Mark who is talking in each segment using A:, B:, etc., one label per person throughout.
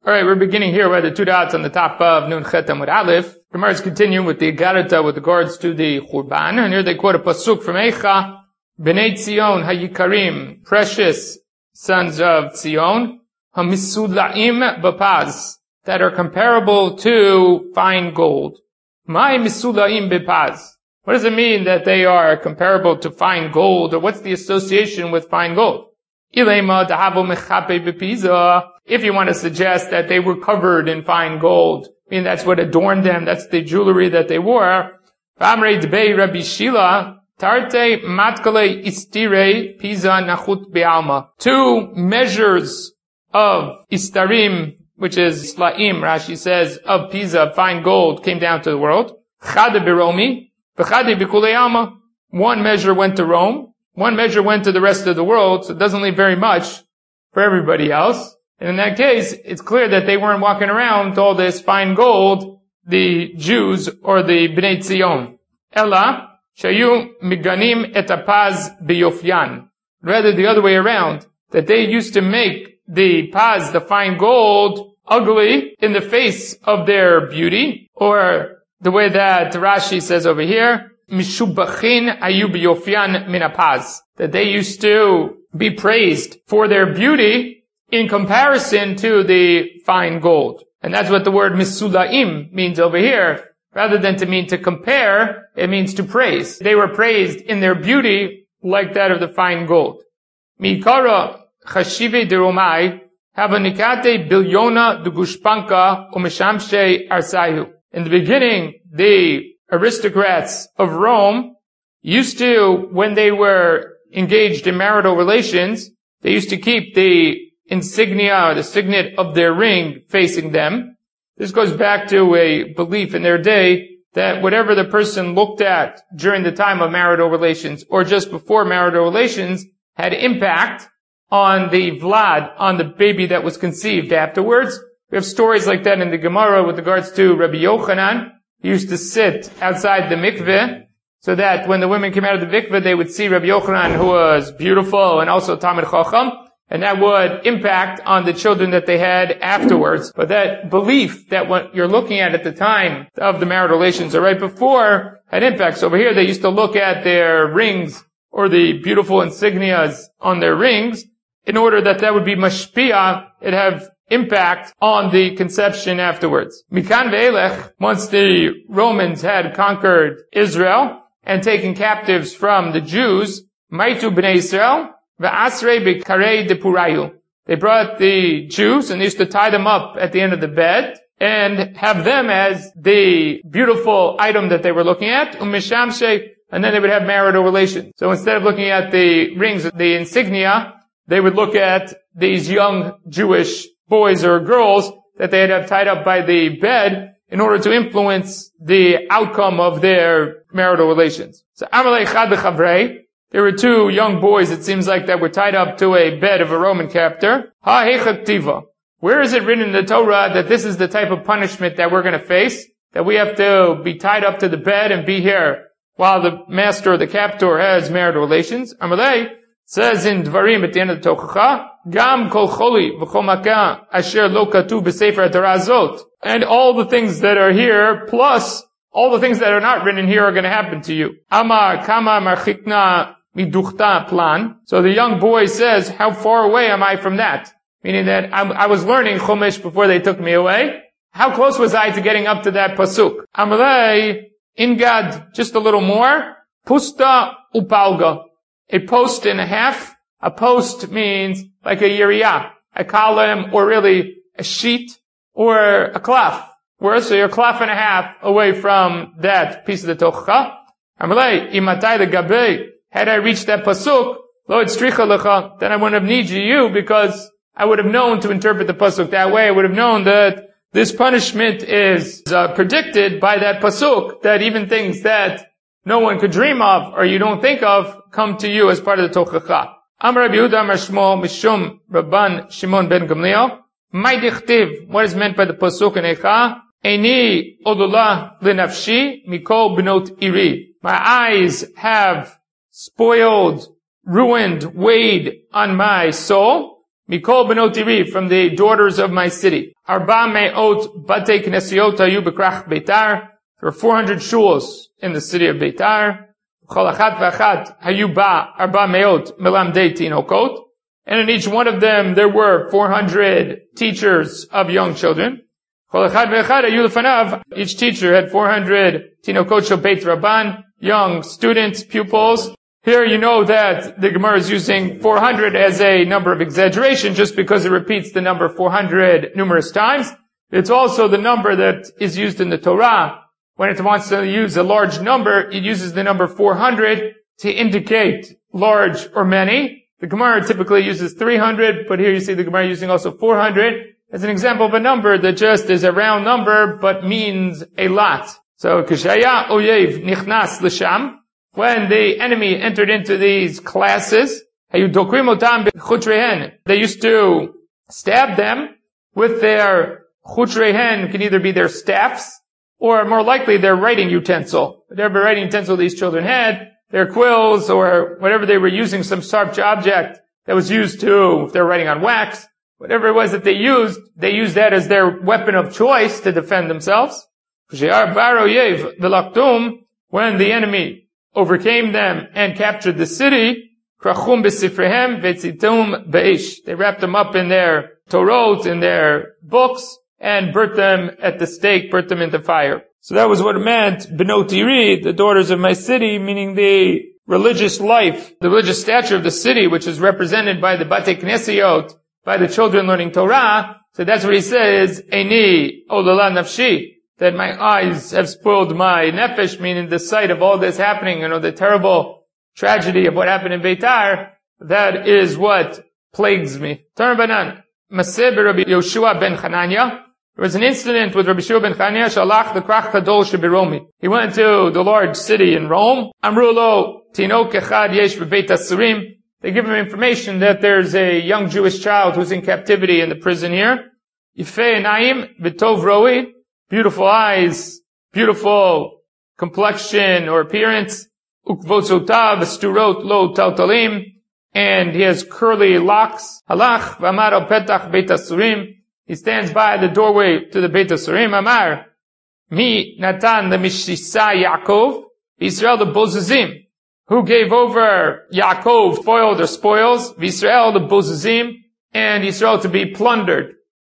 A: Alright, we're beginning here by the two dots on the top of Nun Chet Amud Aleph. Gemara is continuing with the Garata with regards to the Churban. And here they quote a pasuk from Eicha, Bnei Tzion HaYikarim, precious sons of Tzion, HaMisudla'im Bapaz, that are comparable to fine gold. My Misudla'im Bapaz. What does it mean that they are comparable to fine gold, or what's the association with fine gold? Ilema Dahavo Mechape Bepiza. If you want to suggest that they were covered in fine gold, I mean that's what adorned them, that's the jewelry that they wore. V'amrei Dbei Rabbi Shila, Tarte Matkale Istire Pisa Nachut Be'alma. 2 measures of Istarim, which is Slaim, Rashi says, of Pisa, fine gold, came down to the world. Chade Beromi, V'chade B'kulei Alma. 1 measure went to Rome, 1 measure went to the rest of the world, so it doesn't leave very much for everybody else. And in that case, it's clear that they weren't walking around with all this fine gold, the Jews or the Bnei Tzion. Ella, shayu miganim et apaz biyofyan. Rather the other way around, that they used to make the paz, the fine gold, ugly in the face of their beauty, or the way that Rashi says over here, mishubachin ayu biyofyan min apaz. That they used to be praised for their beauty in comparison to the fine gold. And that's what the word misulaim means over here. Rather than to mean to compare, it means to praise. They were praised in their beauty like that of the fine gold. Mikara chashive de Romai havanikate bilyona de gushpanka umeshamshe arsayu. In the beginning, the aristocrats of Rome used to, when they were engaged in marital relations, they used to keep the insignia or the signet of their ring facing them. This goes back to a belief in their day that whatever the person looked at during the time of marital relations or just before marital relations had impact on the Vlad, on the baby that was conceived afterwards. We have stories like that in the Gemara with regards to Rabbi Yochanan. He used to sit outside the mikveh so that when the women came out of the mikveh, they would see Rabbi Yochanan, who was beautiful and also Talmid Chacham. And that would impact on the children that they had afterwards. But that belief that what you're looking at the time of the marital relations or right before had impact. So over here they used to look at their rings or the beautiful insignias on their rings in order that that would be mashpia, it'd have impact on the conception afterwards. Mikan ve'elech, once the Romans had conquered Israel and taken captives from the Jews, maitu b'nei Israel, they brought the Jews and they used to tie them up at the end of the bed and have them as the beautiful item that they were looking at, and then they would have marital relations. So instead of looking at the rings, the insignia, they would look at these young Jewish boys or girls that they had have tied up by the bed in order to influence the outcome of their marital relations. So Amalei Chad B'Chavrei, there were 2 young boys, it seems like, that were tied up to a bed of a Roman captor. Ha-hechaktiva. Where is it written in the Torah that this is the type of punishment that we're going to face? That we have to be tied up to the bed and be here while the master or the captor has marital relations? Amalei says in Dvarim at the end of the Tochacha, Gam kol choli v'chol makah asher lo katuv b'sefer Torah zot. And all the things that are here, plus all the things that are not written here are going to happen to you. Ama kama marchikna miduchta plan. So the young boy says, how far away am I from that? Meaning that I was learning Chumash before they took me away. How close was I to getting up to that pasuk? Amalei, ingad, just a little more. Pusta upalga. A post and a half. A post means like a yiriyah, a column, or really a sheet, or a cloth. So you're a cloth and a half away from that piece of the Tochacha. Amalei, imatay the gabei. Had I reached that pasuk, lo etzricha lecha, then I wouldn't have needed you because I would have known to interpret the pasuk that way. I would have known that this punishment is predicted by that pasuk, that even things that no one could dream of or you don't think of come to you as part of the Tochacha. Amar Rabbi Yehuda Amar Shmuel Mishum Rabban Shimon ben Gamliel. Mai dichtiv, what is meant by the pasuk in Eicha? Eini odullah lenafshi mikol bnot iri. My eyes have spoiled, ruined, weighed on my soul. Mikol benotiri, from the daughters of my city. Arba me'ot bate knesiot hayu b'krach Beitar. There were 400 shuls in the city of Beitar. Chol achat v'achat hayu ba arba me'ot melamdei tinokot. And in each one of them, there were 400 teachers of young children. Chol echad ve'echad hayu lefanav. Each teacher had 400 tinokot shel Beit Rabban, young students, pupils. Here you know that the Gemara is using 400 as a number of exaggeration just because it repeats the number 400 numerous times. It's also the number that is used in the Torah. When it wants to use a large number, it uses the number 400 to indicate large or many. The Gemara typically uses 300, but here you see the Gemara using also 400 as an example of a number that just is a round number but means a lot. So, Kishaya Oyev Nichnas L'Sham, when the enemy entered into these classes, they used to stab them with their chutrehen, can either be their staffs, or more likely their writing utensil. Whatever writing utensil these children had, their quills, or whatever they were using, some sharp object that was used to, if they're writing on wax, whatever it was that they used that as their weapon of choice to defend themselves. When the enemy overcame them and captured the city, they wrapped them up in their Torot, in their books, and burnt them at the stake, burnt them into fire. So that was what it meant, Benotiri, the daughters of my city, meaning the religious life, the religious stature of the city, which is represented by the Bate Knesiot, by the children learning Torah. So that's what he says, Eini olala nafshi, that my eyes have spoiled my nefesh, meaning the sight of all this happening, the terrible tragedy of what happened in Beitar, that is what plagues me. Tarbanan, Maseh Rabbi Yoshua ben Chananya. There was an incident with Rabbi Yoshua ben Chananya, Shalach the Krach Kadol Shebiromi. He went to the large city in Rome. Amrulo, Tinok Echad Yesh Bebeit Asurim. They give him information that there's a young Jewish child who's in captivity in the prison here. Yifei Naim V'tov Roi. Beautiful eyes, beautiful complexion or appearance. Ukvozotav Sturot Lo Taltalim. And he has curly locks. Halach v'amar al petach Beit Asurim. He stands by the doorway to the Beit Asurim. Amar, Mi Natan the Mishisa Yaakov, Israel the Bozazim. Who gave over Yaakov spoiled or spoils, Israel the Bozazim, and Israel to be plundered.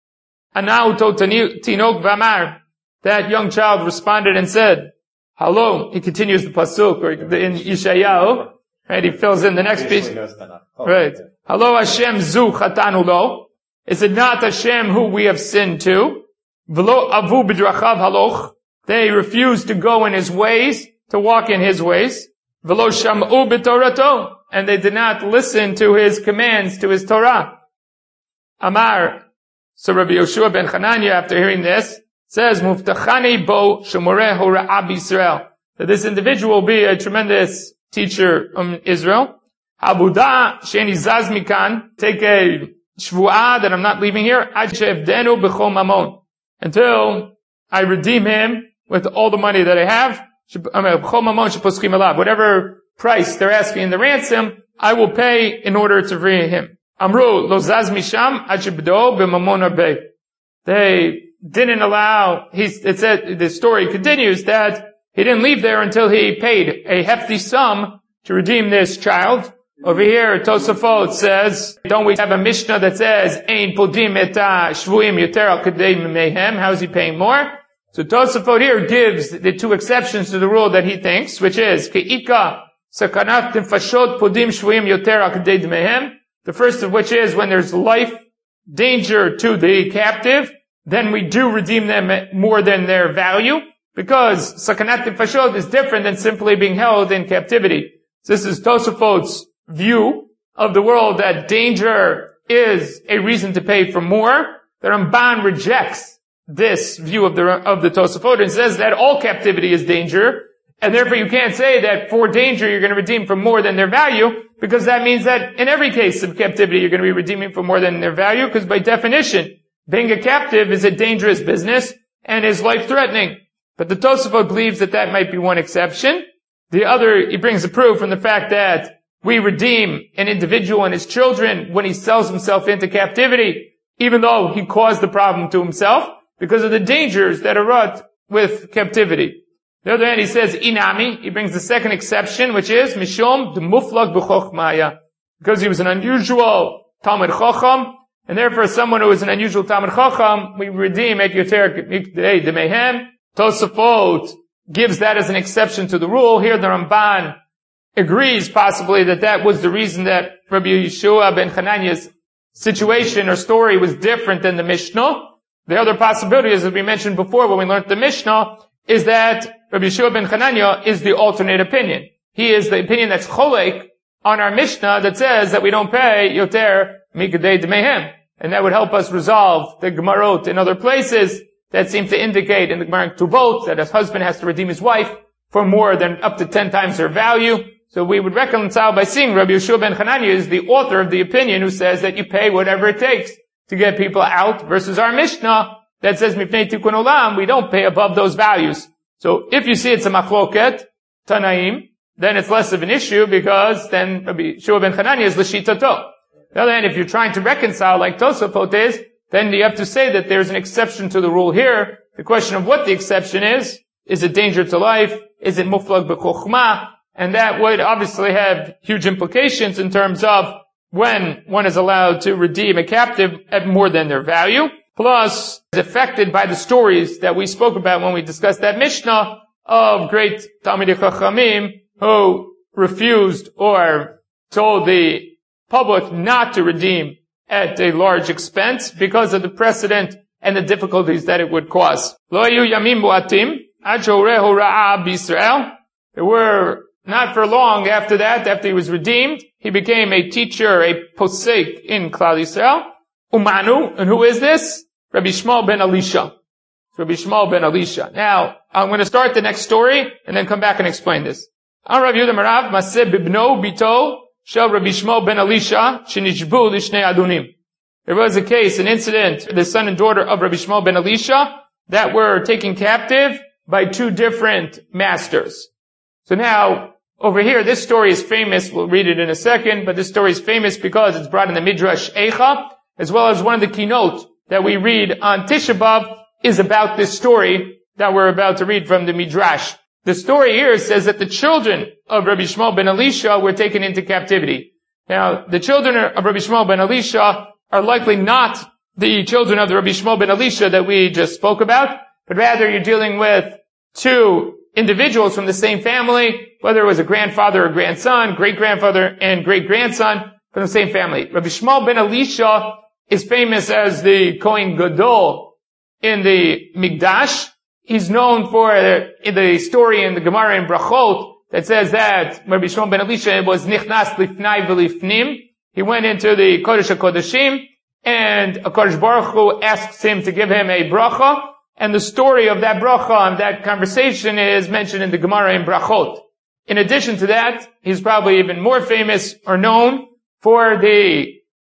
A: Anauto Tinok v'amar. That young child responded and said, Hello. He continues the pasuk, or in Yeshayahu. Right, he fills in the next piece. Right. Hello Hashem zu chatanu lo. Is it not Hashem who we have sinned to? V'lo avu b'drachav haloch. They refused to go in his ways, to walk in his ways. V'lo sham'u b'torato. And they did not listen to his commands, to his Torah. Amar. So Rabbi Yoshua ben Chananya, after hearing this, says, Muftachani bo shemoreh hora'ab Yisrael. That this individual will be a tremendous teacher in Israel. Abuda sheni zaz mikan. Take a shvu'ah that I'm not leaving here. Ad she'evdenu b'chol mamon. Until I redeem him with all the money that I have. B'chol mamon sheposchim alav. Whatever price they're asking in the ransom, I will pay in order to free him. Amru lo zaz misham ad she'bdo b'mamon arbei. They didn't allow, it said, the story continues that he didn't leave there until he paid a hefty sum to redeem this child. Over here, Tosafot says, don't we have a Mishnah that says, Ein podim eta shvuim yoter al kadei mehem? How is he paying more? So Tosafot here gives the two exceptions to the rule that he thinks, which is, Ke'ika sakanat nefashot podim shvuim yoter al kadei mehem. The first of which is when there's life danger to the captive, then we do redeem them more than their value. Because sakanat nefashot is different than simply being held in captivity. So this is Tosafot's view of the world, that danger is a reason to pay for more. The Ramban rejects this view of the Tosafot and says that all captivity is danger, and therefore you can't say that for danger you're going to redeem for more than their value, because that means that in every case of captivity you're going to be redeeming for more than their value, because by definition, being a captive is a dangerous business and is life-threatening. But the Tosafot believes that that might be one exception. The other, he brings a proof from the fact that we redeem an individual and his children when he sells himself into captivity, even though he caused the problem to himself, because of the dangers that are wrought with captivity. On the other hand, he says, inami, he brings the second exception, which is, mishom d'muflag b'chochmaya, because he was an unusual Talmid Chacham, and therefore someone who is an unusual Talmid Chacham, we redeem et yoter mikdei demehem. Tosafot gives that as an exception to the rule. Here the Ramban agrees possibly that was the reason that Rabbi Yeshua ben Chananya's situation or story was different than the Mishnah. The other possibility, as we mentioned before when we learned the Mishnah, is that Rabbi Yeshua ben Chananya is the alternate opinion. He is the opinion that's cholek on our Mishnah that says that we don't pay yoter mikdei demehem. And that would help us resolve the Gemarot in other places that seem to indicate in the Gemara in Tuvot that a husband has to redeem his wife for more than up to 10 times her value. So we would reconcile by seeing Rabbi Yeshua ben Chananya is the author of the opinion who says that you pay whatever it takes to get people out, versus our Mishnah that says mipnei tikkun olam, we don't pay above those values. So if you see it's a machloket, Tanaim, then it's less of an issue because then Rabbi Yeshua ben Chananya is l'shitato. On the other hand, if you're trying to reconcile like Tosafot is, then you have to say that there's an exception to the rule here. The question of what the exception is it danger to life? Is it muflag b'chokhmah? And that would obviously have huge implications in terms of when one is allowed to redeem a captive at more than their value. Plus, it's affected by the stories that we spoke about when we discussed that Mishnah of great Talmidei Chachamim who refused or told the public not to redeem at a large expense because of the precedent and the difficulties that it would cause. There were not for long after that, after he was redeemed, he became a teacher, a posek in Klal Yisrael. Umanu, and who is this? Rabbi Shmuel ben Elisha. Rabbi Shmuel ben Elisha. Now, I'm going to start the next story and then come back and explain this. Rav Yehuda Marav Maseh bibno bito shel Rabbi Shmuel ben Elisha shenishbu lishnei adonim. There was a case, an incident, the son and daughter of Rabbi Shmuel ben Elisha that were taken captive by two different masters. So now, over here, this story is famous. We'll read it in a second, but this story is famous because it's brought in the Midrash Eicha, as well as one of the keynote that we read on Tisha B'Av is about this story that we're about to read from the Midrash. The story here says that the children of Rabbi Shmuel ben Elisha were taken into captivity. Now, the children of Rabbi Shmuel ben Elisha are likely not the children of the Rabbi Shmuel ben Elisha that we just spoke about, but rather you're dealing with two individuals from the same family, whether it was a grandfather or grandson, great-grandfather and great-grandson from the same family. Rabbi Shmuel ben Elisha is famous as the Kohen Gadol in the Mikdash. He's known for the story in the Gemara in Brachot that says that Rabbi Shmuel ben Elisha was nichnas lifnai v'lifnim. He went into the Kodesh HaKodeshim, and HaKadosh Baruch Hu asks him to give him a bracha, and the story of that bracha and that conversation is mentioned in the Gemara in Brachot. In addition to that, he's probably even more famous or known for the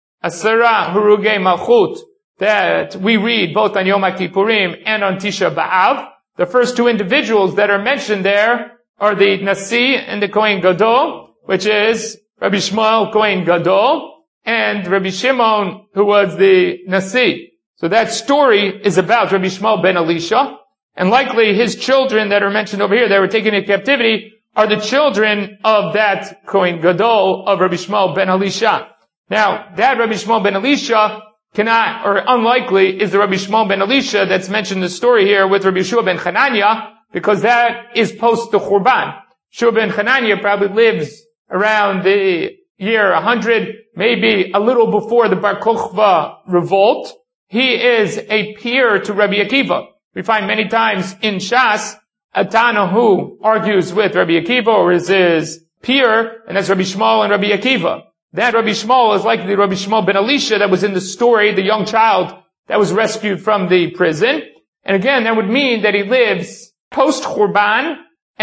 A: Asara Hurugei Malchut that we read both on Yom HaKippurim and on Tisha B'Av. The first two individuals that are mentioned there are the Nasi and the Kohen Gadol, which is Rabbi Shmuel Kohen Gadol and Rabbi Shimon, who was the Nasi. So that story is about Rabbi Shmuel ben Elisha, and likely his children that are mentioned over here that were taken into captivity are the children of that Kohen Gadol of Rabbi Shmuel ben Elisha. Now, that Rabbi Shmuel ben Elisha cannot, or unlikely, is the Rabbi Shmuel ben Elisha that's mentioned in the story here with Rabbi Yeshua ben Chananya, because that is post the Churban. Yeshua ben Chananya probably lives around the year 100, maybe a little before the Bar Kokhba revolt. He is a peer to Rabbi Akiva. We find many times in Shas, a Tana who argues with Rabbi Akiva or is his peer, and that's Rabbi Shmuel and Rabbi Akiva. That Rabbi Shmuel is likely Rabbi Shmuel ben Elisha that was in the story, the young child that was rescued from the prison. And again, that would mean that he lives post-Churban,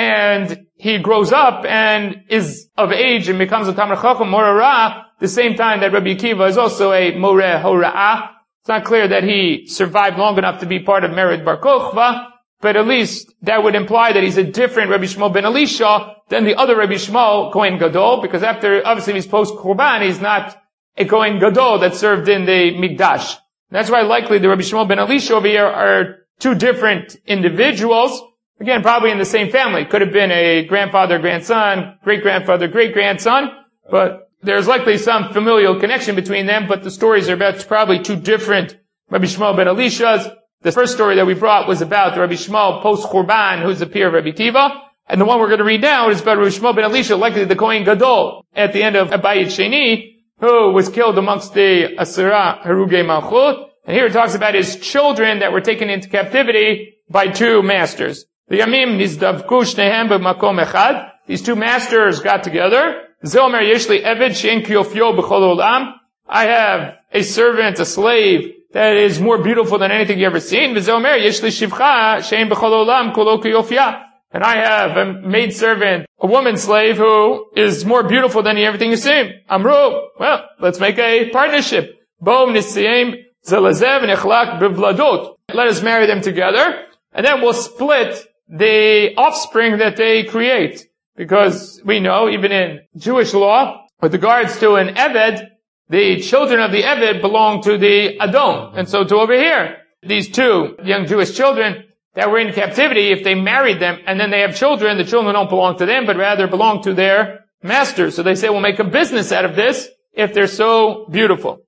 A: and he grows up and is of age and becomes a Talmid Chacham Morarah, the same time that Rabbi Akiva is also a Moreh Hora'ah. It's not clear that he survived long enough to be part of Mered Bar Kokhba, but at least that would imply that he's a different Rabbi Shmuel ben Elisha than the other Rabbi Shmuel, Kohen Gadol, because after, obviously, he's post-Korban, he's not a Kohen Gadol that served in the Mikdash. That's why likely the Rabbi Shmuel ben Elisha over here are two different individuals. Again, probably in the same family. Could have been a grandfather, grandson, great-grandfather, great-grandson, but there's likely some familial connection between them, but the stories are about probably two different Rabbi Shmuel ben Elishas. The first story that we brought was about the Rabbi Shmuel post-Churban, who's the peer of Rabbi Tiva. And the one we're going to read now is about Rabbi Shmuel ben Elisha, likely the Kohen Gadol, at the end of Abayit Sheni, who was killed amongst the Asura Harugei Malchut. And here it talks about his children that were taken into captivity by two masters. The Yamim nizdavku shnehem b'makom echad. These two masters got together. Zomer yeshli eved she'en kiyofyo b'chol olam. I have a servant, a slave, that is more beautiful than anything you ever seen. V'zomer yeshli shivcha she'en b'chol olam kolo kiyofya. And I have a maidservant, a woman slave who is more beautiful than everything you've seen. Amru, well, let's make a partnership. Bom nisiyim zelazev nechlak b'vladot. Let us marry them together, and then we'll split the offspring that they create. Because we know, even in Jewish law, with regards to an Eved, the children of the Eved belong to the Adon. And so to over here, these two young Jewish children that were in captivity, if they married them and then they have children, the children don't belong to them, but rather belong to their masters. So they say, we'll make a business out of this if they're so beautiful.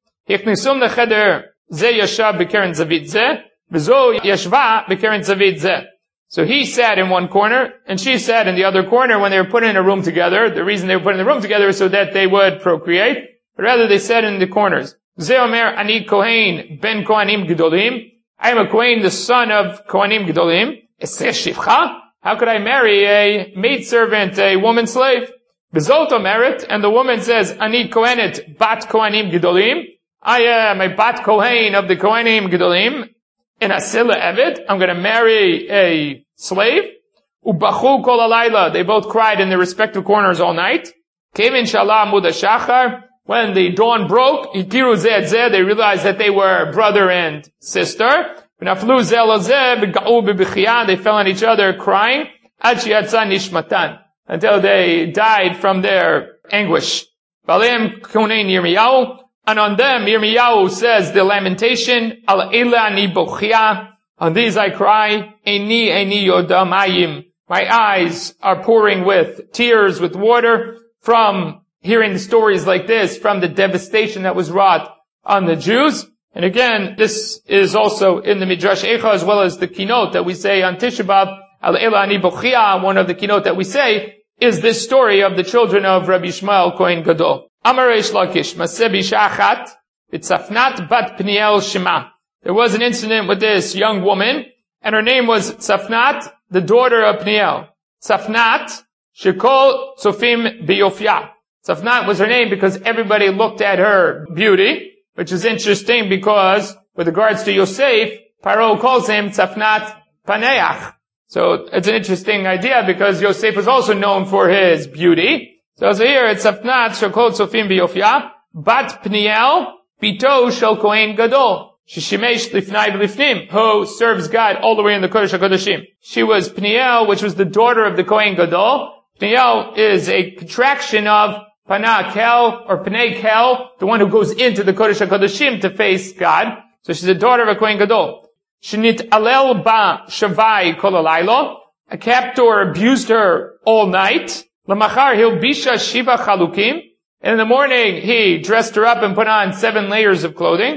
A: So he sat in one corner, and she sat in the other corner when they were put in a room together. The reason they were put in the room together is so that they would procreate, but rather they sat in the corners. Ze omer ani kohen ben kohanim gedolim. I am a kohen, the son of kohanim gedolim. Eseh shivcha? How could I marry a maidservant, a woman slave? Bezot omeret, and the woman says, ani kohenet bat kohanim gedolim. I am a bat kohen of the kohanim gedolim. In Asila Eved, I'm going to marry a slave. Ubachu kol alayla. They both cried in their respective corners all night. Kevin shalah muda shachar. When the dawn broke, ikiru zeh zeh, they realized that they were brother and sister. V'naflu zeh lazeh, v'ga'u b'bichiyah. They fell on each other crying. Ad sheyatza nishmatan. Until they died from their anguish. Balem konein Yirmiyahu. And on them, Yirmiyahu says the lamentation, Al ela ani bochia. On these I cry, Eni yodamayim. My eyes are pouring with tears, with water, from hearing stories like this, from the devastation that was wrought on the Jews. And again, this is also in the Midrash Eicha, as well as the kinot that we say on Tisha B'Av, Al ela ani bochia. One of the kinot that we say is this story of the children of Rabbi Shmuel Kohen Gadol. Amar Reish Lakish, Maseh b'isha achat, Tzafnat bat Pniel Shema. There was an incident with this young woman, and her name was Tzafnat, the daughter of Pniel. Tzafnat, shekol tzofim biyofya. Tzafnat was her name because everybody looked at her beauty, which is interesting because, with regards to Yosef, Paro calls him Tzafnat Paneach. So it's an interesting idea because Yosef was also known for his beauty. So here it's Tzafnat shekol tzofim biyofya, bat Pniel, Bito shel Kohen Gadol, Shishimesh lifnai v'lifnim, who serves God all the way in the Kodesh HaKodeshim. She was Pniel, which was the daughter of the Kohen Gadol. Pniel is a contraction of Pana Kel, or Pnei Kel, the one who goes into the Kodesh HaKodeshim to face God. So she's the daughter of a Kohen Gadol. Shinit alel ba shavai kol alaylo. A captor abused her all night. Lamachar hilbisha shiva chalukim. And in the morning, he dressed her up and put on 7 layers of clothing.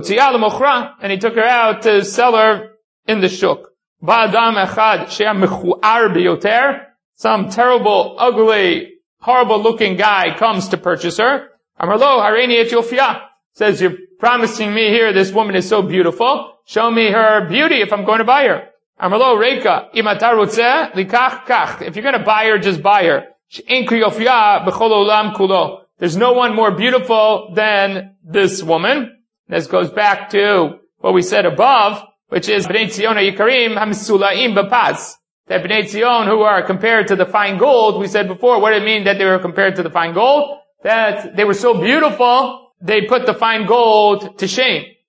A: And he took her out to sell her in the shuk. Some terrible, ugly, horrible-looking guy comes to purchase her. Amarlo hareini et yofya. Says, you're promising me here this woman is so beautiful. Show me her beauty if I'm going to buy her. Amarlo reika imatar rutzeh likach kach. If you're going to buy her, just buy her. There's no one more beautiful than this woman. This goes back to what we said above, which is Bnei Tzion Yikarim Hamsulaim B'Paz. That Bnei Tzion, who are compared to the fine gold, we said before, what did it mean that they were compared to the fine gold? That they were so beautiful, they put the fine gold to shame.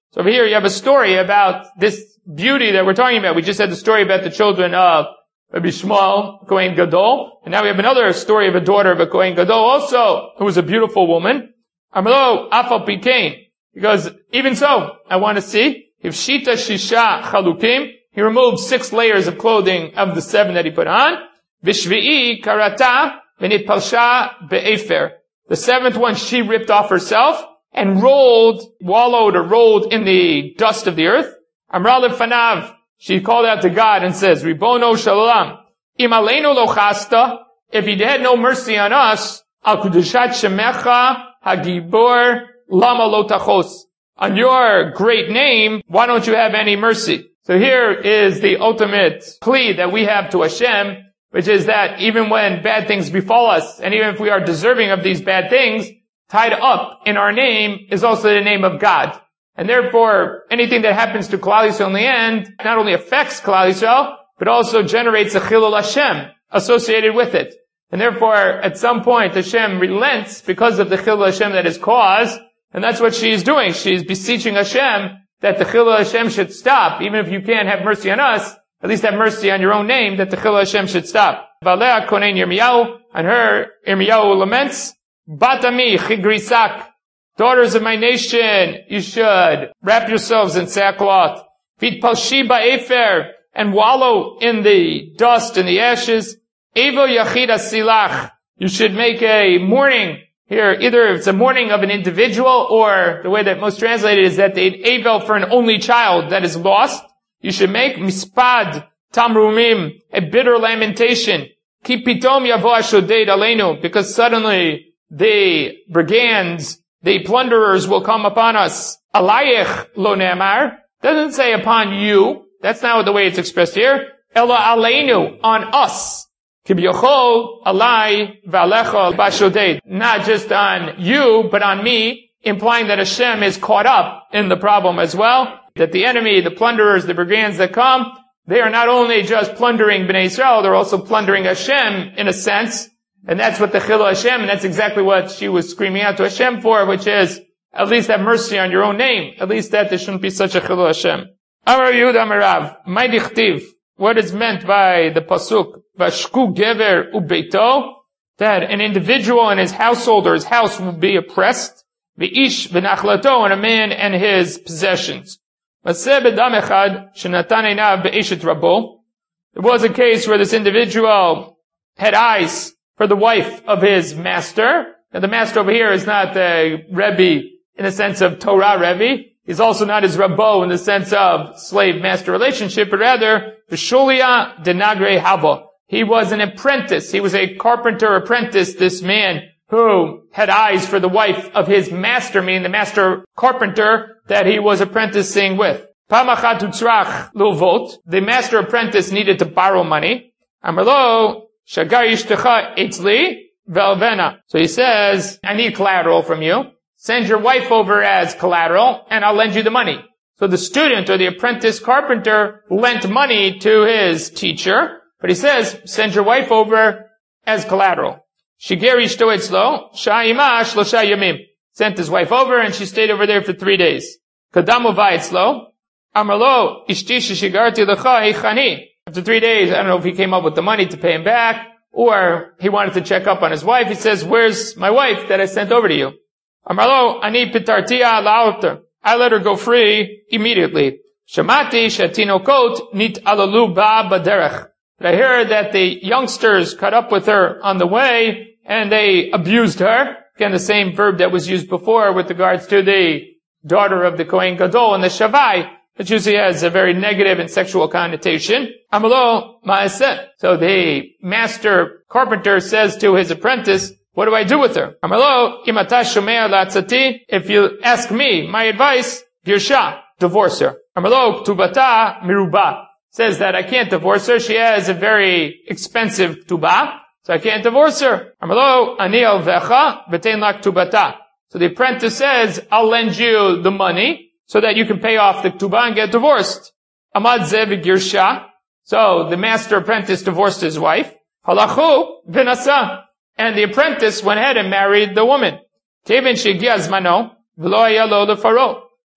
A: So over here you have a story about this beauty that we're talking about. We just had the story about the children of Rabbi Shmuel, Kohen Gadol. And now we have another story of a daughter of a Kohen Gadol also, who was a beautiful woman. Amalo Afal Pikain. Because even so, I want to see if Shita Shisha Chalukim, he removed 6 layers of clothing of the 7 that he put on. Vishvi'i Karata Venit Palsha Be'efer. The 7th one she ripped off herself and wallowed in the dust of the earth. Amra Lefanav. She called out to God and says, Ribono Shalom, Im Aleinu Lo Chasta, if you had no mercy on us, Al Kudushat Shemecha Hagibor Lama Lo Tachos. On your great name, why don't you have any mercy? So here is the ultimate plea that we have to Hashem, which is that even when bad things befall us, and even if we are deserving of these bad things, tied up in our name is also the name of God. And therefore, anything that happens to Klal Yisrael in the end not only affects Klal Yisrael, but also generates a Chilul Hashem associated with it. And therefore, at some point, Hashem relents because of the Chilul Hashem that is caused, and that's what she is doing. She is beseeching Hashem that the Chilul Hashem should stop. Even if you can't have mercy on us, at least have mercy on your own name, that the Chilul Hashem should stop. Valea Konen Yirmiyahu, on her, Yirmiyahu laments, Batami Chigrisak, daughters of my nation, you should wrap yourselves in sackcloth. Vit palshi ba'efer, and wallow in the dust and the ashes. Evo yachida silach, you should make a mourning. Here, either it's a mourning of an individual, or the way that most translated is that they avel for an only child that is lost. You should make mispad tamrumim, a bitter lamentation. Ki pitom yavo ashoded aleinu, because suddenly the brigands, the plunderers will come upon us. Alayich lo ne'amar, doesn't say upon you. That's not the way it's expressed here. Ela aleinu, on us. Kibyochol alai v'alecha bashoded. Not just on you, but on me, implying that Hashem is caught up in the problem as well. That the enemy, the plunderers, the brigands that come, they are not only just plundering Bnei Israel, they're also plundering Hashem in a sense. And that's what the Chilul Hashem, and that's exactly what she was screaming out to Hashem for, which is, at least have mercy on your own name. At least that there shouldn't be such a Chilul Hashem. Amar Yehuda Amarav, my dichtiv, what is meant by the pasuk, Vashku Gever Ubeito, that an individual and his household or his house will be oppressed, V'ish v'nachlato, and a man and his possessions. Maseh b'dam echad, shenatan einav be'eshet rabo. There was a case where this individual had eyes for the wife of his master. Now the master over here is not the Rebbe in the sense of Torah Rebbe. He's also not his Rabbo in the sense of slave-master relationship, but rather, Vishulia denagre hava. He was an apprentice. He was a carpenter apprentice, this man who had eyes for the wife of his master, meaning the master carpenter that he was apprenticing with. Pamachat utzrach luvot. The master apprentice needed to borrow money. Amarlo, shagar yishtecha etzli velvena. So he says, I need collateral from you. Send your wife over as collateral, and I'll lend you the money. So the student or the apprentice carpenter lent money to his teacher, but he says, send your wife over as collateral. Shiger ishto etzlo, sha'ima shlosha yamim. Sent his wife over, and she stayed over there for 3 days. Kadamu va'etzlo, amarlo, ishti shishigarti lecha heichani. After 3 days, I don't know if he came up with the money to pay him back, or he wanted to check up on his wife. He says, where's my wife that I sent over to you? Amarlo, ani pitartia la'auter. I let her go free immediately. Shamati shatinokot nit alalu ba baderech. But I heard that the youngsters caught up with her on the way, and they abused her. Again, the same verb that was used before with regards to the daughter of the Kohen Gadol and the Shavai, which usually has a very negative and sexual connotation. Amalo ma'aseh. So the master carpenter says to his apprentice, what do I do with her? Amalo imata shomea la'atzati. If you ask me, my advice, girsha, divorce her. Amalo tubata miruba. Says that I can't divorce her. She has a very expensive tuba, so I can't divorce her. Amalo ani alvecha v'tein lak tubata. So the apprentice says, I'll lend you the money so that you can pay off the tuba and get divorced. Amad ze v'girsha. So the master apprentice divorced his wife. Halachu v'nasa. And the apprentice went ahead and married the woman. Kevin shegia zmano v'lo haya lo lefaro.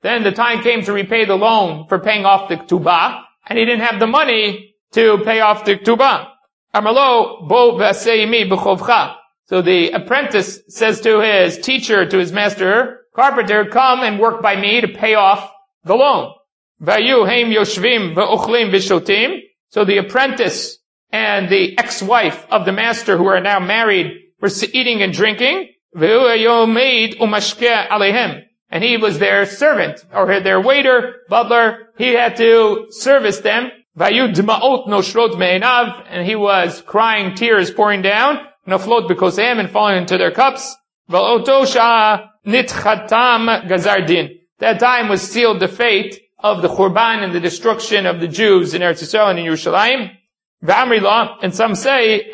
A: then the time came to repay the loan for paying off the ktubah, and he didn't have the money to pay off the ktubah. Amalo bo v'aseimi b'chovcha. So the apprentice says to his teacher, to his master, carpenter, come and work by me to pay off the loan. Vayu heim yoshvim v'uchlim v'shotim. So the apprentice and the ex-wife of the master, who are now married, were eating and drinking. And he was their servant, or their waiter, butler. He had to service them. And he was crying, tears pouring down, and falling into their cups. That time was sealed the fate of the Khurban and the destruction of the Jews in Eretz Yisrael and in Yerushalayim. And some say,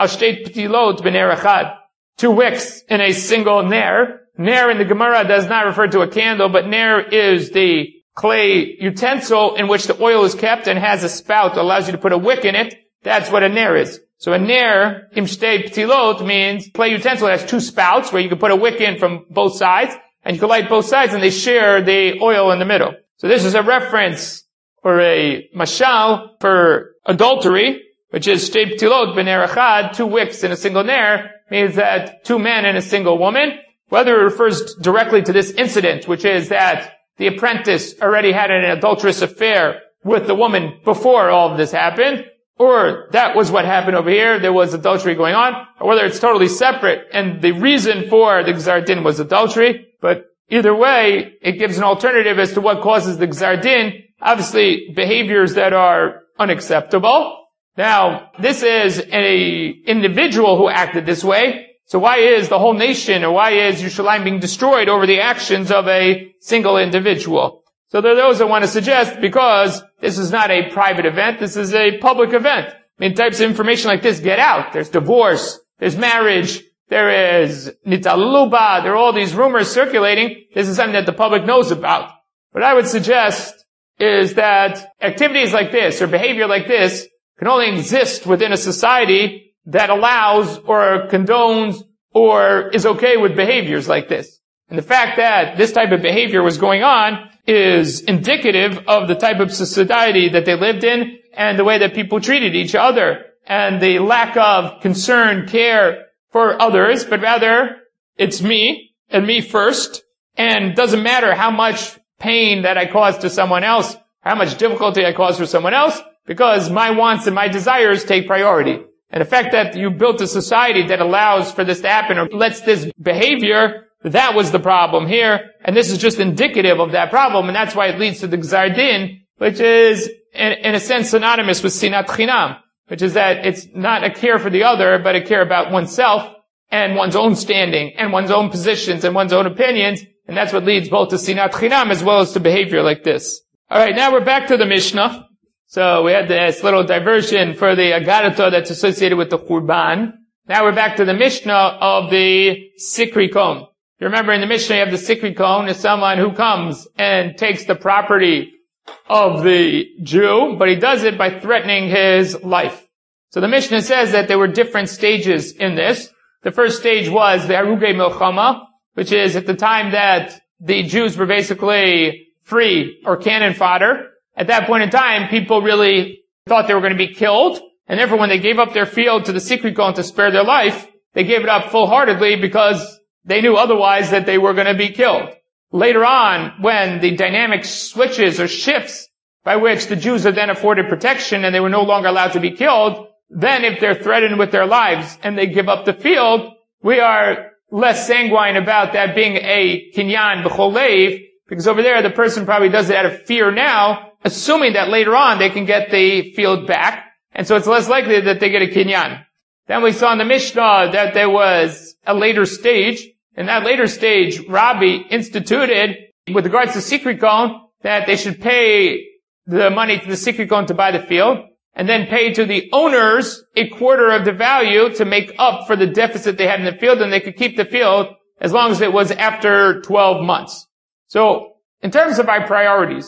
A: 2 wicks in a single ner. Ner in the Gemara does not refer to a candle, but ner is the clay utensil in which the oil is kept and has a spout that allows you to put a wick in it. That's what a ner is. So a ner, imshtei ptilot, means clay utensil that has 2 spouts where you can put a wick in from both sides, and you can light both sides, and they share the oil in the middle. So this is a reference or a mashal for adultery, which is shtei ptilot b'ner echad, 2 wicks in a single ner, means that 2 men and a single woman. Whether it refers directly to this incident, which is that the apprentice already had an adulterous affair with the woman before all of this happened, or that was what happened over here, there was adultery going on, or whether it's totally separate and the reason for the Gzar Din was adultery. But either way, it gives an alternative as to what causes the Gzar Din. Obviously, behaviors that are unacceptable. Now, this is an individual who acted this way. So why is the whole nation, or why is Yerushalayim being destroyed over the actions of a single individual? So there are those that want to suggest, because this is not a private event, this is a public event. I mean, types of information like this get out. There's divorce, there's marriage, there is nitaluba, there are all these rumors circulating. This is something that the public knows about. What I would suggest is that activities like this, or behavior like this, can only exist within a society that allows or condones or is okay with behaviors like this. And the fact that this type of behavior was going on is indicative of the type of society that they lived in and the way that people treated each other and the lack of concern, care for others, but rather it's me and me first, and it doesn't matter how much pain that I cause to someone else, how much difficulty I cause for someone else, because my wants and my desires take priority. And the fact that you built a society that allows for this to happen or lets this behavior, that was the problem here. And this is just indicative of that problem. And that's why it leads to the Gzar Din, which is, in a sense, synonymous with Sinat Chinam, which is that it's not a care for the other, but a care about oneself and one's own standing and one's own positions and one's own opinions. And that's what leads both to Sinat Chinam as well as to behavior like this. All right, now we're back to the Mishnah. So we had this little diversion for the Agarata that's associated with the Khurban. Now we're back to the Mishnah of the Sikri Kon. You remember in the Mishnah you have the Sikri Kon is someone who comes and takes the property of the Jew, but he does it by threatening his life. So the Mishnah says that there were different stages in this. The first stage was the Harugei Milchama, which is at the time that the Jews were basically free or cannon fodder. At that point in time, people really thought they were going to be killed, and therefore when they gave up their field to the Sikri Kon to spare their life, they gave it up full-heartedly because they knew otherwise that they were going to be killed. Later on, when the dynamic switches or shifts by which the Jews are then afforded protection and they were no longer allowed to be killed, then if they're threatened with their lives and they give up the field, we are less sanguine about that being a kinyan b'chol leiv, because over there the person probably does it out of fear now, assuming that later on they can get the field back, and so it's less likely that they get a kinyan. Then we saw in the Mishnah that there was a later stage. In that later stage, Rabbi instituted, with regards to Sikri Kon, that they should pay the money to the Sikri Kon to buy the field, and then pay to the owners a quarter of the value to make up for the deficit they had in the field, and they could keep the field as long as it was after 12 months. So, in terms of our priority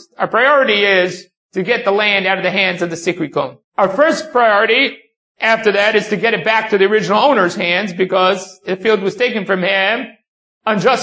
A: is to get the land out of the hands of the Sikri Kon. Our first priority after that is to get it back to the original owner's hands because the field was taken from him unjustly.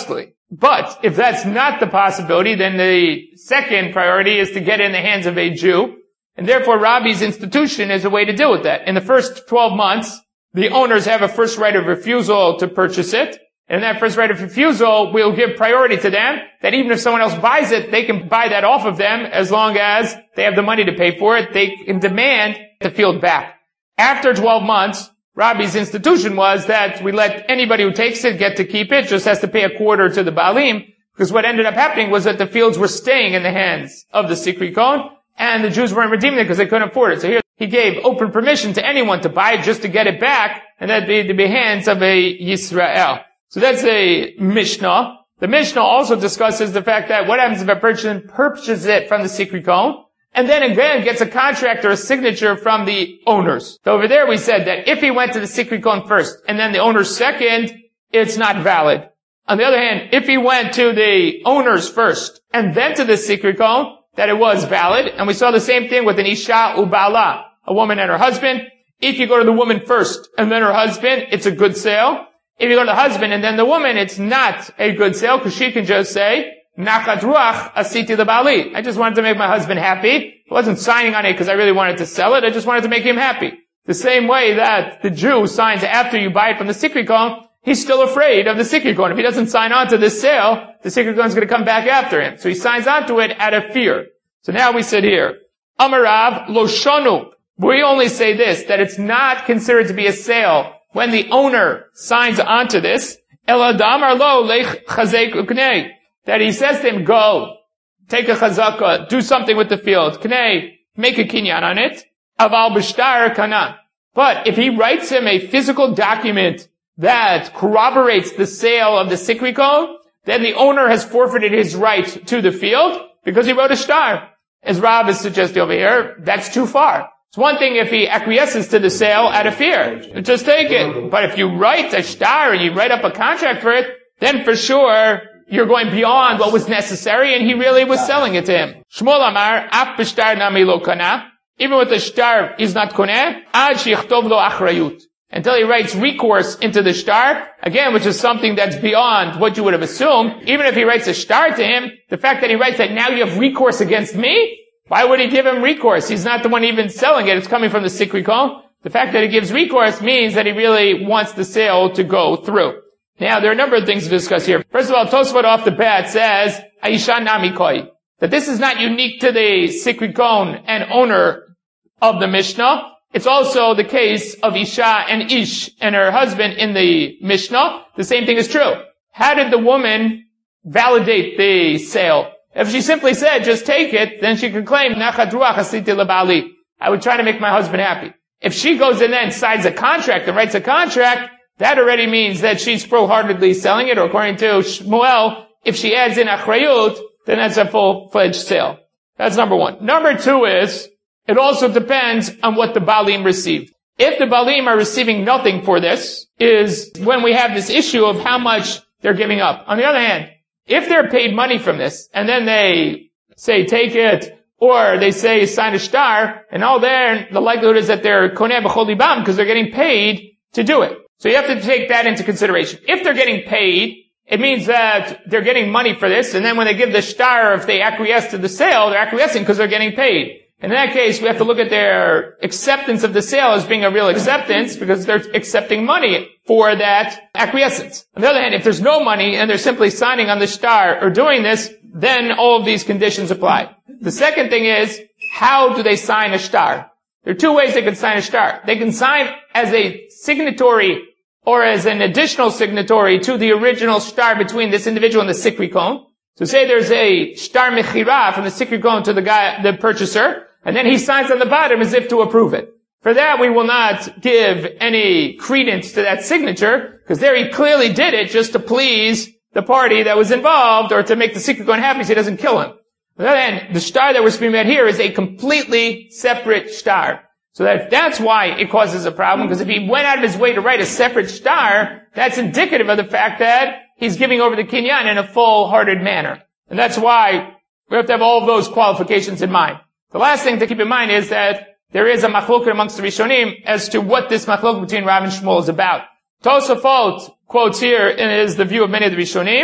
A: But if that's not the possibility, then the second priority is to get in the hands of a Jew. And therefore, Rabbi's institution is a way to deal with that. In the first 12 months, the owners have a first right of refusal to purchase it. And that first right of refusal will give priority to them, that even if someone else buys it, they can buy that off of them as long as they have the money to pay for it. They can demand the field back. After 12 months, Rabbi's institution was that we let anybody who takes it get to keep it, just has to pay a quarter to the Baalim, because what ended up happening was that the fields were staying in the hands of the Sikri Kohen, and the Jews weren't redeeming it because they couldn't afford it. So here he gave open permission to anyone to buy it just to get it back, and that'd be the hands of a Yisrael. So that's a Mishnah. The Mishnah also discusses the fact that what happens if a person purchases it from the Sikri Kohen, and then again gets a contract or a signature from the owners. So over there we said that if he went to the Sikri Kohen first, and then the owners second, it's not valid. On the other hand, if he went to the owners first, and then to the Sikri Kohen, that it was valid. And we saw the same thing with an Isha Ubala, a woman and her husband. If you go to the woman first, and then her husband, it's a good sale. If you go to the husband and then the woman, it's not a good sale, because she can just say, Nachat ruach asiti lebali. I just wanted to make my husband happy. I wasn't signing on it because I really wanted to sell it. I just wanted to make him happy. The same way that the Jew signs after you buy it from the Sikri Kohen, he's still afraid of the Sikri Kohen. If he doesn't sign on to this sale, the Sikri Kohen is going to come back after him. So he signs on to it out of fear. So now we sit here. Amarav lo shonu. We only say this, that it's not considered to be a sale when the owner signs onto this. Eladamar lo lech chazek uknei. That he says to him, go, take a chazaka, do something with the field. Knei, make a kinyan on it. Aval b'shtar kana. But if he writes him a physical document that corroborates the sale of the Sikri Kohen, then the owner has forfeited his right to the field because he wrote a shtar. As Rav is suggesting over here, that's too far. It's one thing if he acquiesces to the sale out of fear. Just take it. But if you write a shtar and you write up a contract for it, then for sure you're going beyond what was necessary, and he really was selling it to him. Shmuel Amar, af b'shtar nami lo kana. Even with the shtar, he's not koneh. Ad sheyichtov lo achrayut. Until he writes recourse into the shtar, again, which is something that's beyond what you would have assumed. Even if he writes a shtar to him, the fact that he writes that now you have recourse against me, why would he give him recourse? He's not the one even selling it. It's coming from the Sikri Kohen. The fact that he gives recourse means that he really wants the sale to go through. Now, there are a number of things to discuss here. First of all, Tosfot off the bat says, Aisha Nami Koi, that this is not unique to the Sikri Kohen and owner of the Mishnah. It's also the case of Isha and Ish and her husband in the Mishnah. The same thing is true. How did the woman validate the sale? If she simply said, just take it, then she could claim, Nachat ruach asiti lebali. I would try to make my husband happy. If she goes in and signs a contract and writes a contract, that already means that she's full-heartedly selling it, or according to Shmuel, if she adds in achrayut, then that's a full-fledged sale. That's number one. Number two is, it also depends on what the Baalim received. If the Baalim are receiving nothing for this, is when we have this issue of how much they're giving up. On the other hand, if they're paid money from this, and then they say take it, or they say sign a shtar, and all there, the likelihood is that they're koneh b'chol libam, because they're getting paid to do it. So you have to take that into consideration. If they're getting paid, it means that they're getting money for this, and then when they give the shtar, if they acquiesce to the sale, they're acquiescing because they're getting paid. In that case, we have to look at their acceptance of the sale as being a real acceptance, because they're accepting money for that acquiescence. On the other hand, if there's no money and they're simply signing on the shtar or doing this, then all of these conditions apply. The second thing is, how do they sign a shtar? There are two ways they can sign a shtar. They can sign as a signatory or as an additional signatory to the original shtar between this individual and the Sikri Kohen. So say there's a shtar mechira from the Sikri Kohen to the purchaser, and then he signs on the bottom as if to approve it. For that, we will not give any credence to that signature, because there he clearly did it just to please the party that was involved, or to make the Sikri Kohen happy so he doesn't kill him. On the other hand, the shtar that we're speaking about here is a completely separate shtar. So that's why it causes a problem, because if he went out of his way to write a separate shtar, that's indicative of the fact that he's giving over the kinyan in a full-hearted manner. And that's why we have to have all of those qualifications in mind. The last thing to keep in mind is that there is a machloket amongst the Rishonim as to what this machloket between Rav and Shmuel is about. Tosafot quotes here, and is the view of many of the Rishonim,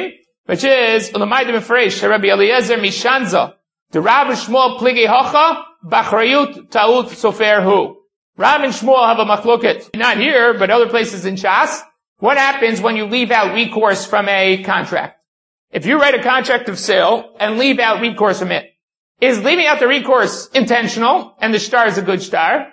A: which is, Rabbi Eliezer Mishanza, the Rav and Shmuel Pligi Hocha, Bachrayut Ta'ut Sofer Hu. Rav and Shmuel have a machloket, not here, but other places in Shas. What happens when you leave out recourse from a contract? If you write a contract of sale and leave out recourse from it, is leaving out the recourse intentional, and the shtar is a good shtar,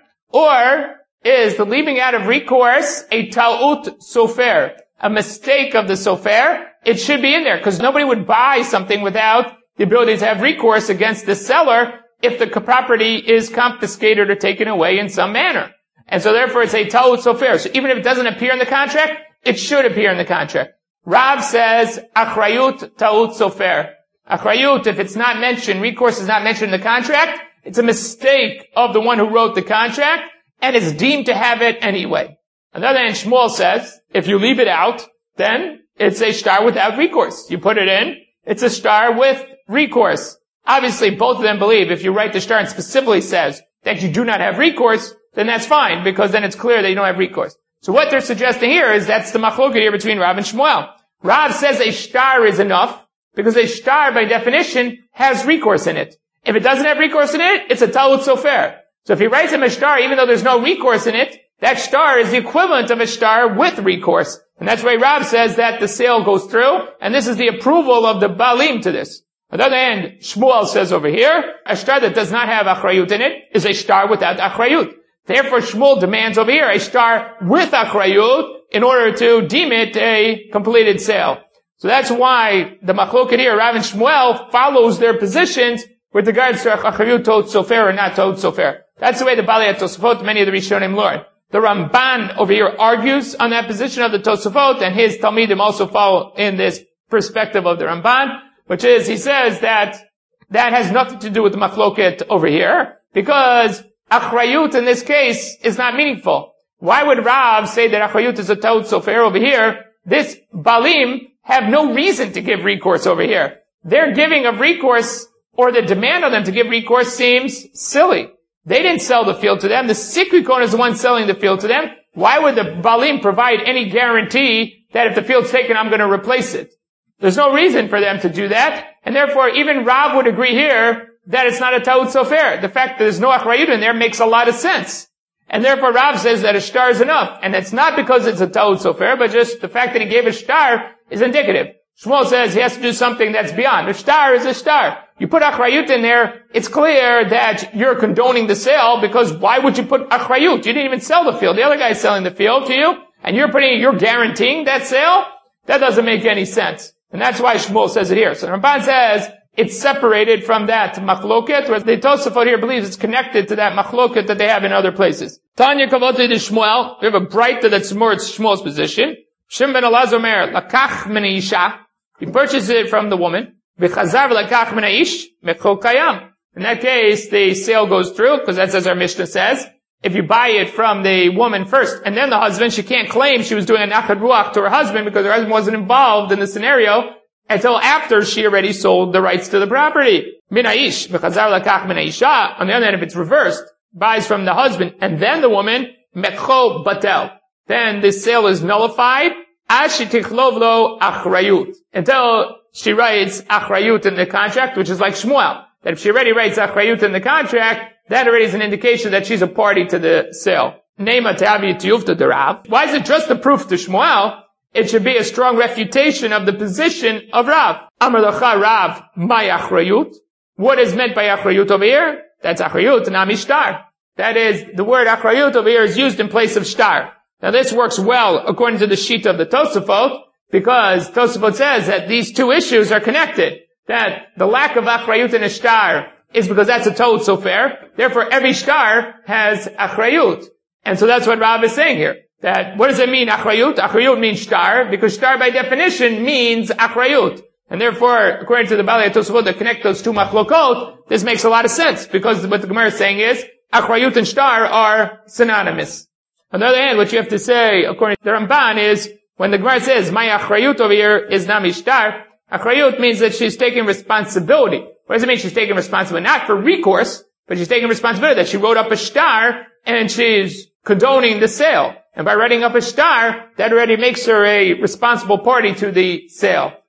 A: or is the leaving out of recourse a ta'ut sofer, a mistake of the sofer? It should be in there, because nobody would buy something without the ability to have recourse against the seller if the property is confiscated or taken away in some manner. And so therefore it's a ta'ut sofer. So even if it doesn't appear in the contract, it should appear in the contract. Rav says, achrayut ta'ut sofer. Achrayut, if it's not mentioned, recourse is not mentioned in the contract, it's a mistake of the one who wrote the contract, and it's deemed to have it anyway. On the other hand, Shmuel says, if you leave it out, then it's a shtar without recourse. You put it in, it's a shtar with recourse. Obviously, both of them believe if you write the shtar and specifically says that you do not have recourse, then that's fine, because then it's clear that you don't have recourse. So what they're suggesting here is that's the machloket here between Rav and Shmuel. Rav says a shtar is enough, because a shtar, by definition, has recourse in it. If it doesn't have recourse in it, it's a ta'ut sofer. So if he writes him a shtar, even though there's no recourse in it, that shtar is the equivalent of a shtar with recourse. And that's why Rav says that the sale goes through, and this is the approval of the Balim to this. On the other hand, Shmuel says over here, a shtar that does not have achrayut in it is a shtar without achrayut. Therefore, Shmuel demands over here a shtar with achrayut in order to deem it a completed sale. So that's why the machloket here, Rav and Shmuel, follows their positions with regards to achrayut ta'ut sofer or not ta'ut sofer. That's the way the Balei Tosafot, many of the Rishonim learn. The Ramban over here argues on that position of the Tosafot, and his Talmidim also follow in this perspective of the Ramban, which is, he says that has nothing to do with the machloket over here, because achrayut in this case is not meaningful. Why would Rav say that achrayut is a ta'ut sofer over here? This Balim have no reason to give recourse over here. Their giving of recourse, or the demand on them to give recourse, seems silly. They didn't sell the field to them. The Sikrikon is the one selling the field to them. Why would the Balim provide any guarantee that if the field's taken, I'm going to replace it? There's no reason for them to do that. And therefore, even Rav would agree here that it's not a ta'ut sofer. The fact that there's no achrayut in there makes a lot of sense. And therefore, Rav says that a shtar is enough. And it's not because it's a ta'ut sofer, but just the fact that he gave a shtar is indicative. Shmuel says he has to do something that's beyond. A shtar is a shtar. You put achrayut in there, it's clear that you're condoning the sale, because why would you put achrayut? You didn't even sell the field. The other guy's selling the field to you, and you're guaranteeing that sale? That doesn't make any sense. And that's why Shmuel says it here. So Ramban says it's separated from that machloket, whereas the Tosafot here believes it's connected to that machloket that they have in other places. Tanya Kavoti de Shmuel, we have a brighter that's more Shmuel's position. Shem ben Elazar Omer, lakach min isha, he purchases it from the woman. V'chazar v'lakach min ha'ish, mechol kayam. In that case, the sale goes through, because that's as our Mishnah says. If you buy it from the woman first, and then the husband, she can't claim she was doing a nachad ruach to her husband, because her husband wasn't involved in the scenario until after she already sold the rights to the property. Min ha'ish, v'chazar v'lakach min ha'isha. On the other hand, if it's reversed, buys from the husband, and then the woman, mechol batel. Then the sale is nullified, ashitichlovlo achrayut. Until she writes achrayut in the contract, which is like Shmuel. That if she already writes achrayut in the contract, that already is an indication that she's a party to the sale. Nema te'avi tiyuvta derav. Why is it just a proof to Shmuel? It should be a strong refutation of the position of Rav. Amar lacha Rav, my achrayut. What is meant by achrayut over here? That's achrayut, not shtar. That is, the word achrayut over here is used in place of shtar. Now this works well according to the sheet of the Tosafot, because Tosafot says that these two issues are connected. That the lack of achrayut in a shtar is because that's a ta'ut sofer. Therefore, every shtar has achrayut. And so that's what Rav is saying here. That, what does it mean, achrayut? Achrayut means shtar, because shtar by definition means achrayut. And therefore, according to the Balei Tosafot that connect those two machlokot, this makes a lot of sense, because what the Gemara is saying is, achrayut and shtar are synonymous. On the other hand, what you have to say, according to the Ramban, is, when the Gemara says, my achrayut over here is nami shtar, achrayut means that she's taking responsibility. What does it mean she's taking responsibility? Not for recourse, but she's taking responsibility that she wrote up a shtar, and she's condoning the sale. And by writing up a shtar, that already makes her a responsible party to the sale.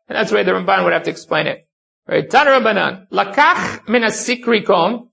A: And that's the way the Ramban would have to explain it. Right? Tana Rabbanan. Lakach min hasikri kon,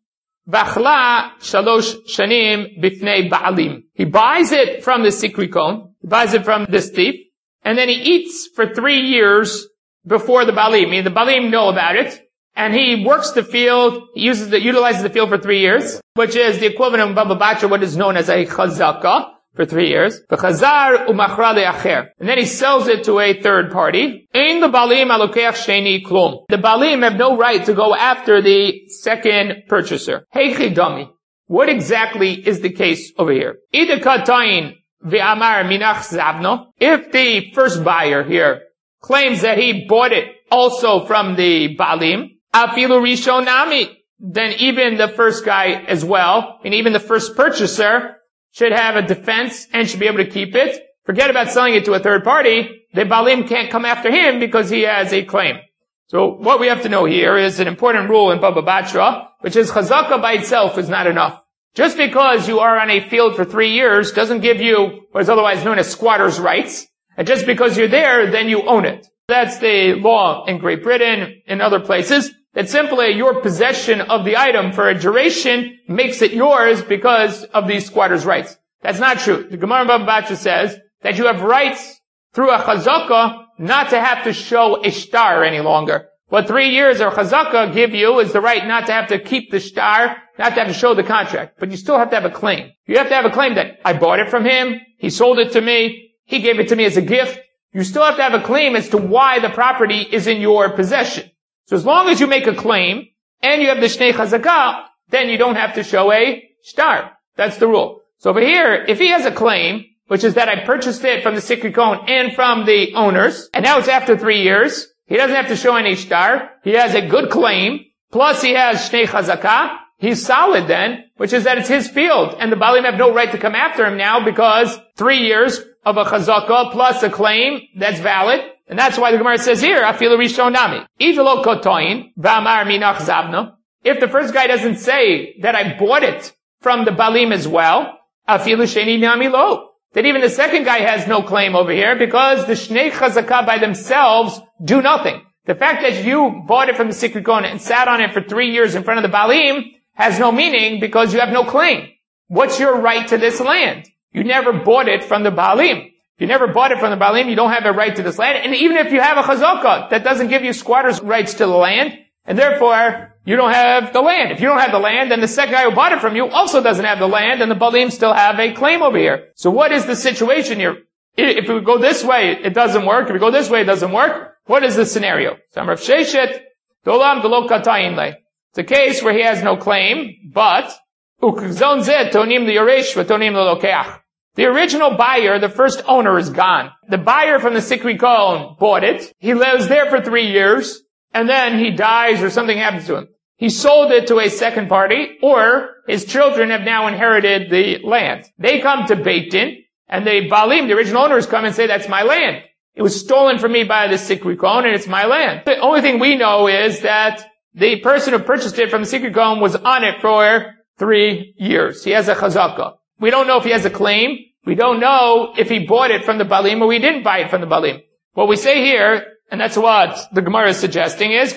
A: v'achla shalosh shanim bifnei ba'alim. He buys it from the sikri kon, he buys it from this thief, and then he eats for 3 years before the Baalim. I mean, the Baalim know about it, and he works the field, he utilizes the field for 3 years, which is the equivalent of Baba Batra, what is known as a chazaka, for 3 years. V'chazar u'machra le'acher. And then he sells it to a third party. Ein the Baalim alokeach sheni klum. The Baalim have no right to go after the second purchaser. Heichi dami. What exactly is the case over here? Ida katayin ve'amar minach zavno. If the first buyer here claims that he bought it also from the Baalim, afilu rishon nami, then even the first guy as well, and even the first purchaser, should have a defense and should be able to keep it. Forget about selling it to a third party. The Baalim can't come after him because he has a claim. So what we have to know here is an important rule in Baba Batra, which is chazaka by itself is not enough. Just because you are on a field for 3 years doesn't give you what is otherwise known as squatter's rights. And just because you're there, then you own it. That's the law in Great Britain, in other places, that simply your possession of the item for a duration makes it yours because of these squatter's rights. That's not true. The Gemara in Baba Batra says that you have rights through a chazaka not to have to show a shtar any longer. What 3 years of chazaka give you is the right not to have to keep the shtar, not to have to show the contract. But you still have to have a claim. You have to have a claim that I bought it from him, he sold it to me, he gave it to me as a gift. You still have to have a claim as to why the property is in your possession. So as long as you make a claim, and you have the Shnei Chazakah, then you don't have to show a shtar. That's the rule. So over here, if he has a claim, which is that I purchased it from the Sikri Kon and from the owners, and now it's after 3 years, he doesn't have to show any shtar, he has a good claim, plus he has Shnei Chazakah, he's solid then, which is that it's his field, and the Baalim have no right to come after him now because 3 years of a Chazakah plus a claim, that's valid. And that's why the Gemara says here, afilu rishon nami. Idlo kotoin v'amar minach zavno. If the first guy doesn't say that I bought it from the Baalim as well, afilu sheni nami lo. That even the second guy has no claim over here because the Shnei Chazakah by themselves do nothing. The fact that you bought it from the Sikri Kon and sat on it for 3 years in front of the Baalim has no meaning because you have no claim. What's your right to this land? You never bought it from the Baalim. If you never bought it from the Baalim, you don't have a right to this land. And even if you have a chazakah, that doesn't give you squatter's rights to the land, and therefore, you don't have the land. If you don't have the land, then the second guy who bought it from you also doesn't have the land, and the Baalim still have a claim over here. So what is the situation here? If we go this way, it doesn't work. If we go this way, it doesn't work. What is the scenario? Samrav Sheshet, Dolam Gelo Katayin Le. It's a case where he has no claim, but Ukzon Zeh Tonim Liyoresh V'Tonim L'Lokeach. The original buyer, the first owner, is gone. The buyer from the Sikri Kon bought it. He lives there for 3 years, and then he dies or something happens to him. He sold it to a second party, or his children have now inherited the land. They come to Beit Din, and the Baalim, the original owners, come and say, that's my land. It was stolen from me by the Sikri Kon, and it's my land. The only thing we know is that the person who purchased it from the Sikri Kon was on it for 3 years. He has a chazakah. We don't know if he has a claim. We don't know if he bought it from the Baalim or we didn't buy it from the Baalim. What we say here, and that's what the Gemara is suggesting, is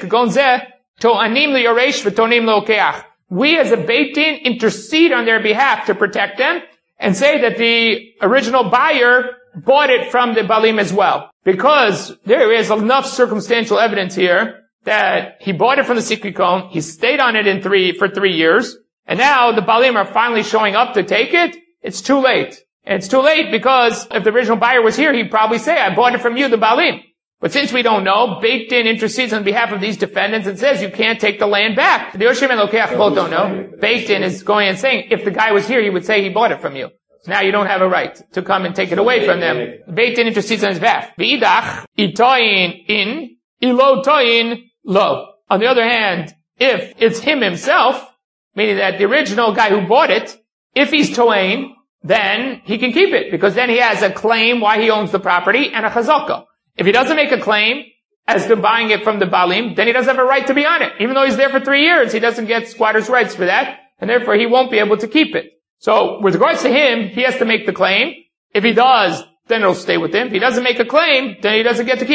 A: we as a Beit Din intercede on their behalf to protect them and say that the original buyer bought it from the Baalim as well. Because there is enough circumstantial evidence here that he bought it from the Sikri Kon, he stayed on it for 3 years, and now the Baalim are finally showing up to take it. It's too late. And it's too late because if the original buyer was here, he'd probably say, I bought it from you, the Baalim. But since we don't know, Beit Din intercedes on behalf of these defendants and says you can't take the land back. The Yoshim and Lokeach both don't know. Beit Din is going and saying, if the guy was here, he would say he bought it from you. So now you don't have a right to come and take it away from them. Beit Din intercedes on his behalf. V'idach, itoyin in, ilo toyin lo. On the other hand, if it's him himself, meaning that the original guy who bought it, if he's toyin, then he can keep it, because then he has a claim why he owns the property and a chazakah. If he doesn't make a claim as to buying it from the Baalim, then he doesn't have a right to be on it. Even though he's there for 3 years, he doesn't get squatter's rights for that, and therefore he won't be able to keep it. So, with regards to him, he has to make the claim. If he does, then it'll stay with him. If he doesn't make a claim, then he doesn't get to keep it.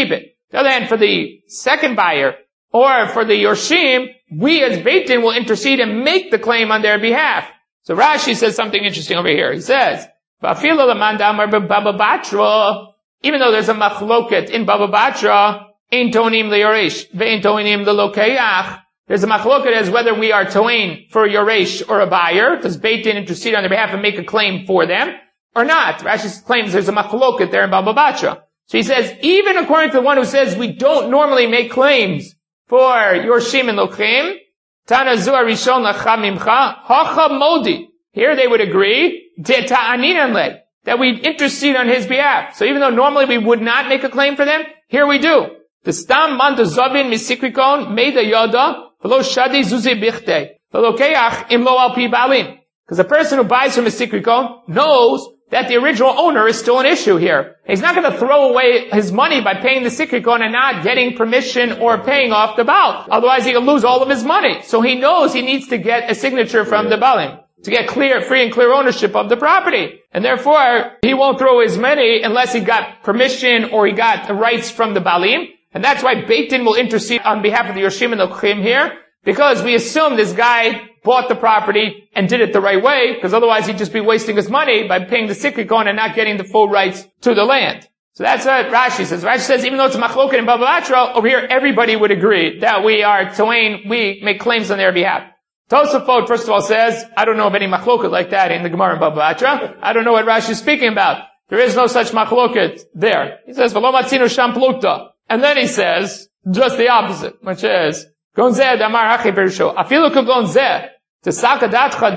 A: The other hand, for the second buyer, or for the Yorshim, we as Beit Din will intercede and make the claim on their behalf. So Rashi says something interesting over here. He says, even though there's a machloket in Baba Batra, ein tonim le'yoresh, ve'ein tonim le'lokeach, there's a machloket as whether we are toin for yoresh or a buyer. Does Beit Din intercede on their behalf and make a claim for them, or not? Rashi claims there's a machloket there in Baba Batra. So he says, even according to the one who says we don't normally make claims for Yorshim and Lochim, Tana zu arishon lacha mimcha, hacha modi. Here they would agree, that we intercede on his behalf. So even though normally we would not make a claim for them, here we do. The stam man de zavin misikrikon meida yoda v'lo shadi zuzi bichte v'lo keach im lo al pi balim. Because the person who buys from a sikrikon knows that the original owner is still an issue here. He's not going to throw away his money by paying the sikrikon and not getting permission or paying off the Baal. Otherwise he will lose all of his money. So he knows he needs to get a signature from the Baalim to get free and clear ownership of the property. And therefore, he won't throw his money unless he got permission or he got the rights from the Baalim. And that's why Beit Din will intercede on behalf of the Yorshim and the Lochim here, because we assume this guy bought the property and did it the right way, because otherwise he'd just be wasting his money by paying the sikrikon and not getting the full rights to the land. So that's what Rashi says. Rashi says even though it's a machloket in Baba Batra, over here everybody would agree that we are toain, we make claims on their behalf. Tosafot, first of all, says, I don't know of any machloket like that in the Gemara in Baba Batra. I don't know what Rashi is speaking about. There is no such machloket there. He says, V'lo matzinu sham plukta. And then he says, just the opposite, which is, Gonzeh damar hachi perisho. Afilu ka gonzeh. He says the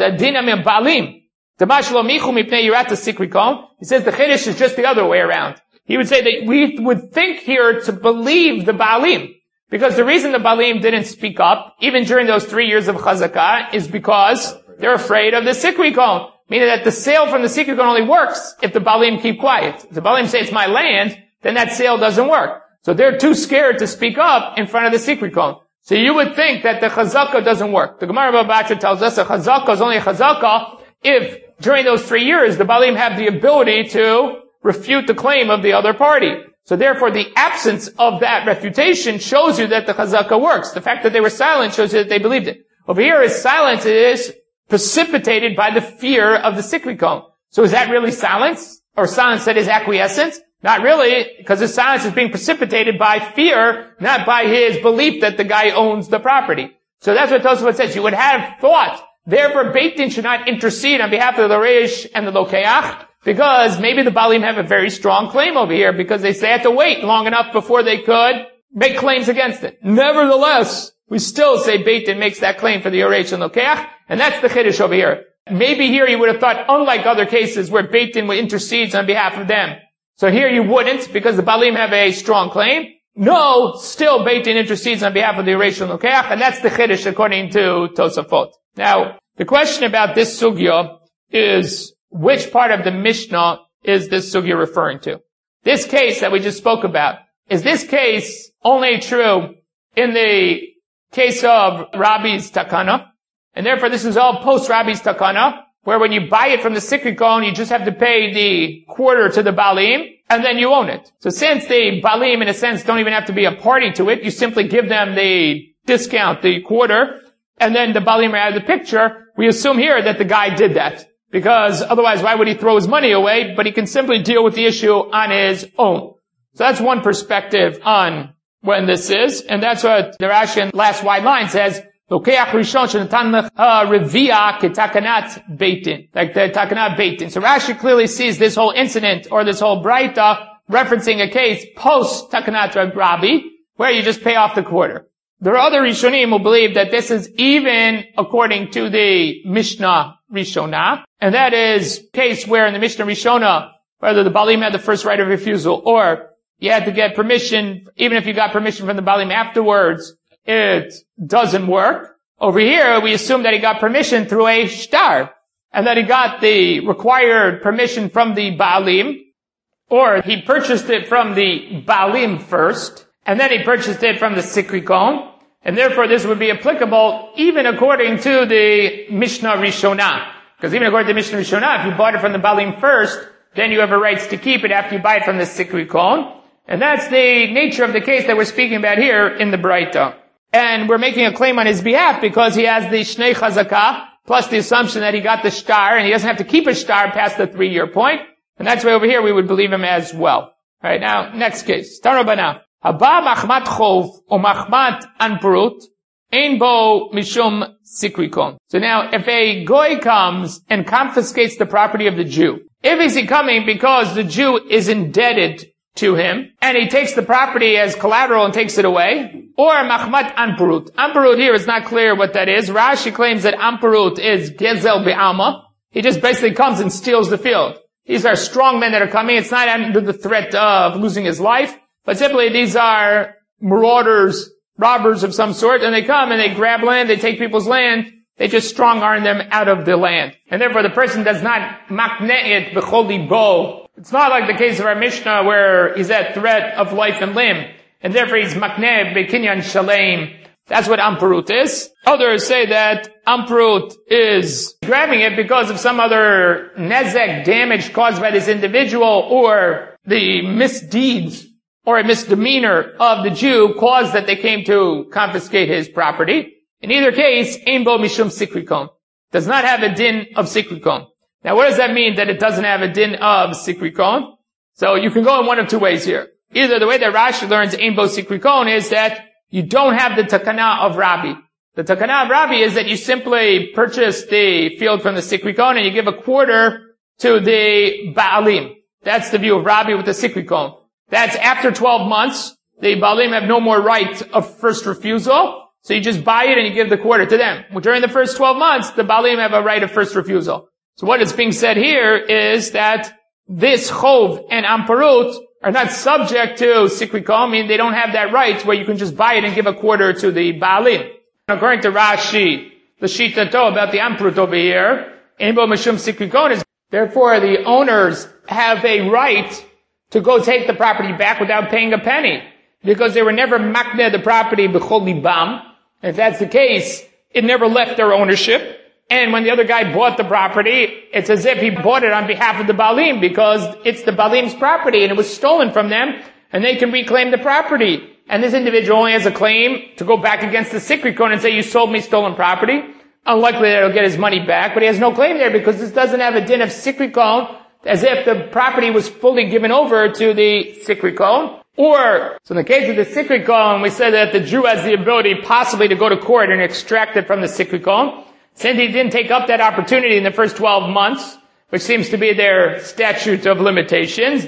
A: chiddush is just the other way around. He would say that we would think here to believe the Baalim, because the reason the Baalim didn't speak up, even during those 3 years of Chazakah, is because they're afraid of the sikrikon. Meaning that the sale from the sikrikon only works if the Baalim keep quiet. If the Baalim say it's my land, then that sale doesn't work. So they're too scared to speak up in front of the sikrikon. So you would think that the chazakah doesn't work. The Gemara Baba Batra tells us a chazakah is only a chazakah if during those 3 years the Baalim have the ability to refute the claim of the other party. So therefore the absence of that refutation shows you that the chazakah works. The fact that they were silent shows you that they believed it. Over here is silence is precipitated by the fear of the sikrikon. So is that really silence? Or silence that is acquiescence? Not really, because his silence is being precipitated by fear, not by his belief that the guy owns the property. So that's what Tosafot says. You would have thought, therefore Beit Din should not intercede on behalf of the Reish and the Lokeach, because maybe the Baalim have a very strong claim over here, because they had to wait long enough before they could make claims against it. Nevertheless, we still say Beit Din makes that claim for the Reish and Lokeach, and that's the chiddush over here. Maybe here you would have thought, unlike other cases where Beit Din intercedes on behalf of them, so here you wouldn't, because the Baalim have a strong claim. No, still Beit Din intercedes on behalf of the Reish and Lokeach, and that's the chiddush according to Tosafot. Now, the question about this sugya is, which part of the Mishnah is this sugya referring to? This case that we just spoke about, is this case only true in the case of Rabbi's Takana? And therefore this is all post-Rabbi's Takana, where when you buy it from the sikrikon, you just have to pay the quarter to the Baalim, and then you own it. So since the Baalim, in a sense, don't even have to be a party to it, you simply give them the discount, the quarter, and then the Baalim are out of the picture. We assume here that the guy did that, because otherwise why would he throw his money away? But he can simply deal with the issue on his own. So that's one perspective on when this is, and that's what the Rashi in last wide line says, Lokeach Rishon shenatan revia ketakanat beitin, like the takanat beitin. So Rashi clearly sees this whole incident or this whole braita referencing a case post takanat Rabbi, where you just pay off the quarter. There are other Rishonim who believe that this is even according to the Mishnah Rishonah, and that is case where in the Mishnah Rishonah, whether the Baalim had the first right of refusal or you had to get permission, even if you got permission from the Baalim afterwards, it doesn't work. Over here, we assume that he got permission through a shtar, and that he got the required permission from the Baalim, or he purchased it from the Baalim first, and then he purchased it from the Sikrikon, and therefore this would be applicable even according to the Mishnah Rishonah. Because even according to the Mishnah Rishonah, if you bought it from the Baalim first, then you have a right to keep it after you buy it from the Sikrikon. And that's the nature of the case that we're speaking about here in the Braita. And we're making a claim on his behalf because he has the Shnei Chazakah, plus the assumption that he got the shtar, and he doesn't have to keep a shtar past the 3-year point. And that's why over here we would believe him as well. Alright, now, next case. Tanrabana. Haba machmat chov o machmat anparut ein bo mishum sikrikon. So now, if a goy comes and confiscates the property of the Jew, if he's coming because the Jew is indebted to him, and he takes the property as collateral and takes it away, or machmat anparut. Anparut here is not clear what that is. Rashi claims that anparut is gezel be'alma. He just basically comes and steals the field. These are strong men that are coming. It's not under the threat of losing his life, but simply these are marauders, robbers of some sort, and they come and they grab land, they take people's land, they just strong-arm them out of the land. And therefore the person does not makne'it b'chol libo. It's not like the case of our Mishnah where he's at threat of life and limb, and therefore he's makne' b'kinyan shalem. That's what amparut is. Others say that amparut is grabbing it because of some other nezek, damage caused by this individual, or the misdeeds or a misdemeanor of the Jew caused that they came to confiscate his property. In either case, ein bo mishum sikrikon. Does not have a din of sikrikon. Now what does that mean that it doesn't have a din of sikrikon? So you can go in one of two ways here. Either the way that Rashi learns ein bo sikrikon is that you don't have the takana of Rabbi. The takana of Rabbi is that you simply purchase the field from the sikrikon and you give a quarter to the Baalim. That's the view of Rabbi with the sikrikon. That's after 12 months. The Baalim have no more right of first refusal. So you just buy it and you give the quarter to them. Well, during the first 12 months, the Baalim have a right of first refusal. So what is being said here is that this chov and amparut are not subject to sikrikon. I mean, they don't have that right where you can just buy it and give a quarter to the Baalim. According to Rashi, the shitato about the amparut over here, ein bo mishum sikrikon is, therefore the owners have a right to go take the property back without paying a penny, because they were never makneh the property b'chol libam. If that's the case, it never left their ownership. And when the other guy bought the property, it's as if he bought it on behalf of the Baalim, because it's the Baalim's property and it was stolen from them, and they can reclaim the property. And this individual only has a claim to go back against the sikrikon and say, you sold me stolen property. Unlikely that he'll get his money back, but he has no claim there because this doesn't have a din of sikrikon, as if the property was fully given over to the sikrikon. Or, so in the case of the sikrikon, we said that the Jew has the ability possibly to go to court and extract it from the sikrikon. Since he didn't take up that opportunity in the first 12 months, which seems to be their statute of limitations,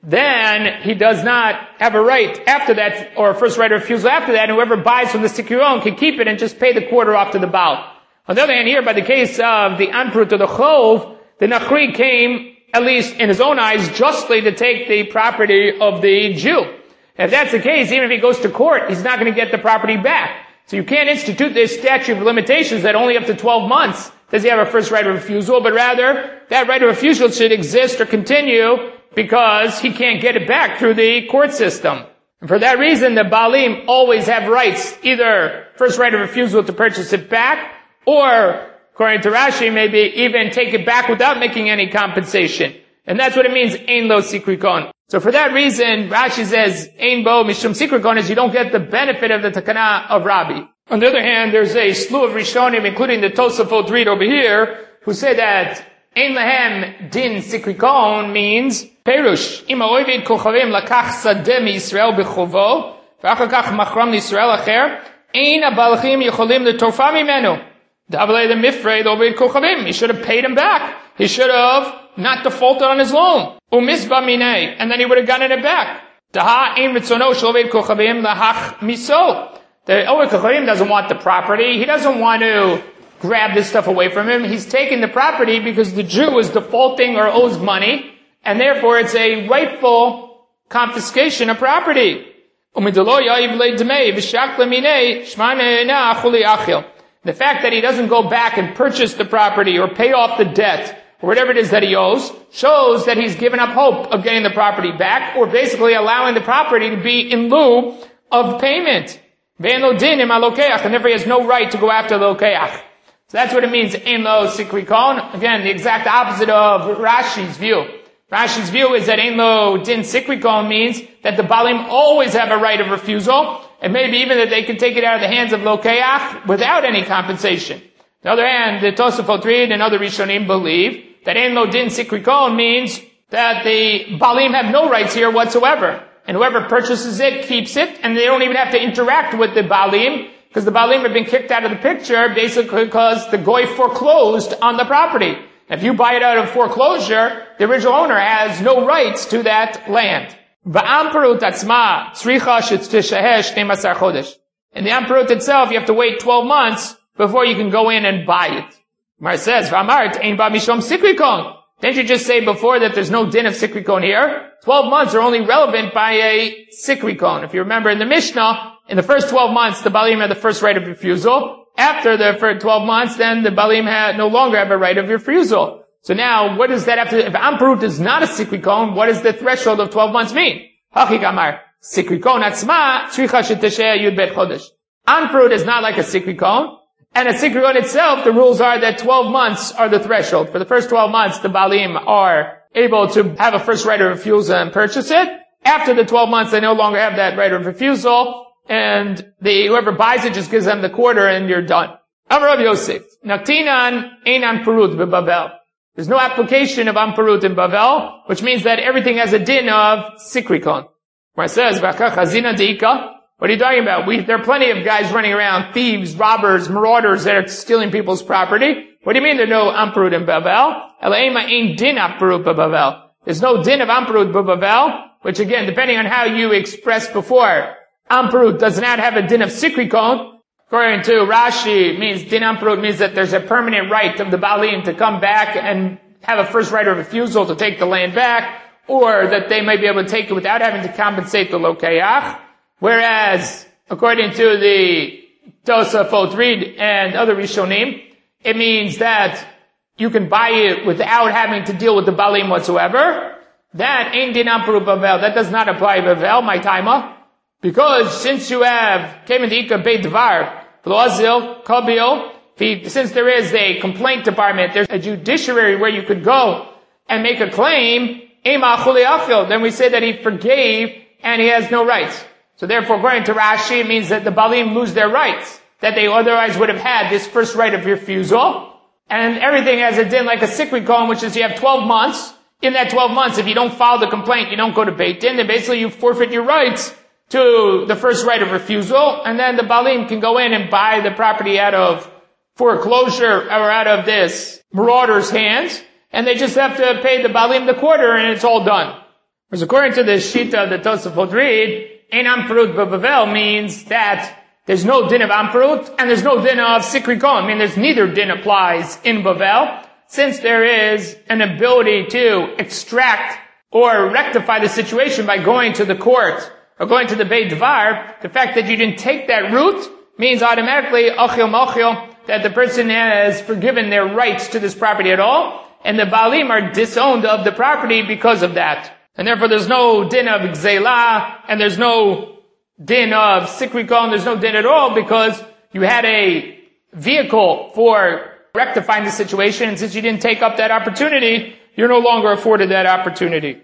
A: then he does not have a right after that, or a first right of refusal after that, and whoever buys from the sikrikon can keep it and just pay the quarter off to the Baal. On the other hand, here, by the case of the anparut or the chov, the Nachri came, at least in his own eyes, justly to take the property of the Jew. If that's the case, even if he goes to court, he's not going to get the property back. So you can't institute this statute of limitations that only up to 12 months does he have a first right of refusal, but rather, that right of refusal should exist or continue because he can't get it back through the court system. And for that reason, the Baalim always have rights, either first right of refusal to purchase it back, or, according to Rashi, maybe even take it back without making any compensation. And that's what it means, ein lo sikrikon. So for that reason, Rashi says, ein bo mishum sikrikon, is you don't get the benefit of the takana of Rabbi. On the other hand, there's a slew of Rishonim, including the Tosafot read over here, who say that ein lehem din sikrikon means perush. Ima oivid kochavim lakach sadeh miYisrael b'chovo, v'achar kach machram l'Yisrael acher, ein abalchim yicholim l'torfa mimenu. Davalei the mifrei oivid kochavim. He should have paid him back. He should have not defaulted on his loan. Umisba minei, and then he would have gotten it back. Daha ein ritzono shel oivid kochavim lahach miso. The oivid kochavim doesn't want the property. He doesn't want to grab this stuff away from him. He's taking the property because the Jew is defaulting or owes money, and therefore it's a rightful confiscation of property. The fact that he doesn't go back and purchase the property or pay off the debt or whatever it is that he owes shows that he's given up hope of getting the property back, or basically allowing the property to be in lieu of payment. And therefore he has no right to go after the lokeach. So that's what it means, ein lo sikrikon. Again, the exact opposite of Rashi's view. Rashi's view is that Ein Lo Din Sikrikon means that the Balim always have a right of refusal, and maybe even that they can take it out of the hands of Lokeach without any compensation. On the other hand, the Tosafot Reed and other Rishonim believe that Ein Lo Din Sikrikon means that the Balim have no rights here whatsoever. And whoever purchases it keeps it, and they don't even have to interact with the Balim, because the Balim have been kicked out of the picture basically because the Goy foreclosed on the property. If you buy it out of foreclosure, the original owner has no rights to that land. In the Amperut itself, you have to wait 12 months before you can go in and buy it. Mar says, didn't you just say before that there's no din of sikrikon here? 12 months are only relevant by a sikrikon. If you remember in the Mishnah, in the first 12 months, the Balim had the first right of refusal. After the first 12 months, then the Balim no longer have a right of refusal. So now, what does that have to, if Amperut is not a sikrikon, what does the threshold of 12 months mean? Hachigamar, sikrikon atzma, tzricha shetesheh yud bet chodesh. Amperut is not like a sikrikon, and a sikrikon itself, the rules are that 12 months are the threshold. For the first 12 months, the Balim are able to have a first right of refusal and purchase it. After the 12 months, they no longer have that right of refusal, and whoever buys it just gives them the quarter and you're done. Amar Rav Yosef, Naktinan ein Amperut beBavel. There's no application of Amperut in Bavel, which means that everything has a din of sikrikon. Where it says, Chazina deika. What are you talking about? There are plenty of guys running around, thieves, robbers, marauders that are stealing people's property. What do you mean there's no Amperut in Bavel? Elaima ein din Amperut beBavel. There's no din of Amperut beBavel, which again, depending on how you expressed before, Amperut does not have a din of sikrikon. According to Rashi, means din Amperut means that there's a permanent right of the Balim to come back and have a first right of refusal to take the land back, or that they may be able to take it without having to compensate the Lokeach. Whereas, according to the Tosafot Reed and other Rishonim, it means that you can buy it without having to deal with the Balim whatsoever. That ain't din Amperut Bavel. That does not apply to Bavel, my timer. Because since you have Kemen Beit Dvar, V'loazil, Kabil, since there is a complaint department, there's a judiciary where you could go and make a claim, then we say that he forgave and he has no rights. So therefore, according to Rashi, it means that the Balim lose their rights, that they otherwise would have had this first right of refusal. And everything has a din like a sikrikon, which is you have 12 months. In that 12 months, if you don't file the complaint, you don't go to Beit Din, then basically you forfeit your rights to the first right of refusal, and then the Balim can go in and buy the property out of foreclosure or out of this marauder's hands, and they just have to pay the Balim the quarter and it's all done. Because according to the Shita that Tosafot Reed, Ein Amperut beBavel means that there's no din of Amperut and there's no din of sikrikon. I mean, there's neither din applies in Bavel, since there is an ability to extract or rectify the situation by going to the court or going to the Beit Dvar. The fact that you didn't take that route means automatically achil machil, that the person has forgiven their rights to this property at all, and the Balim are disowned of the property because of that. And therefore there's no din of Gzeilah, and there's no din of sikrikon, there's no din at all, because you had a vehicle for rectifying the situation, and since you didn't take up that opportunity, you're no longer afforded that opportunity.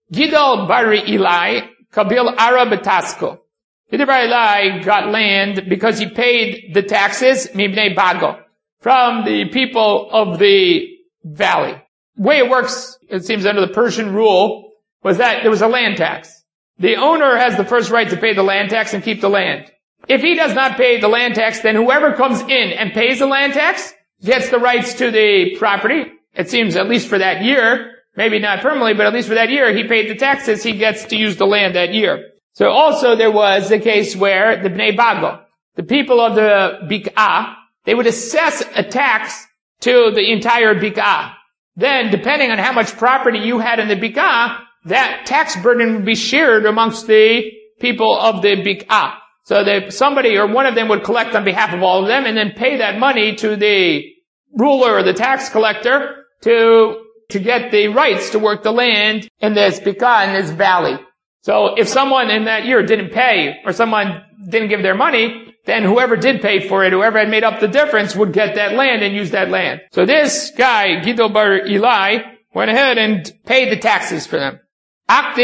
A: Gidal Bari Eli, Kabil Ara Betasko. Gidal Bari Eli got land because he paid the taxes, Mibnei Bago, from the people of the valley. The way it works, it seems under the Persian rule, was that there was a land tax. The owner has the first right to pay the land tax and keep the land. If he does not pay the land tax, then whoever comes in and pays the land tax gets the rights to the property. It seems at least for that year, maybe not permanently, but at least for that year, he paid the taxes, he gets to use the land that year. So also there was the case where the Bnei Bago, the people of the Bik'ah, they would assess a tax to the entire Bik'ah. Then, depending on how much property you had in the Bik'ah, that tax burden would be shared amongst the people of the Bik'ah. So that somebody or one of them would collect on behalf of all of them and then pay that money to the ruler or the tax collector to get the rights to work the land in this Bik'ah, in this valley. So if someone in that year didn't pay or someone didn't give their money, then whoever did pay for it, whoever had made up the difference, would get that land and use that land. So this guy, Gidal Bar Eli, went ahead and paid the taxes for them. Not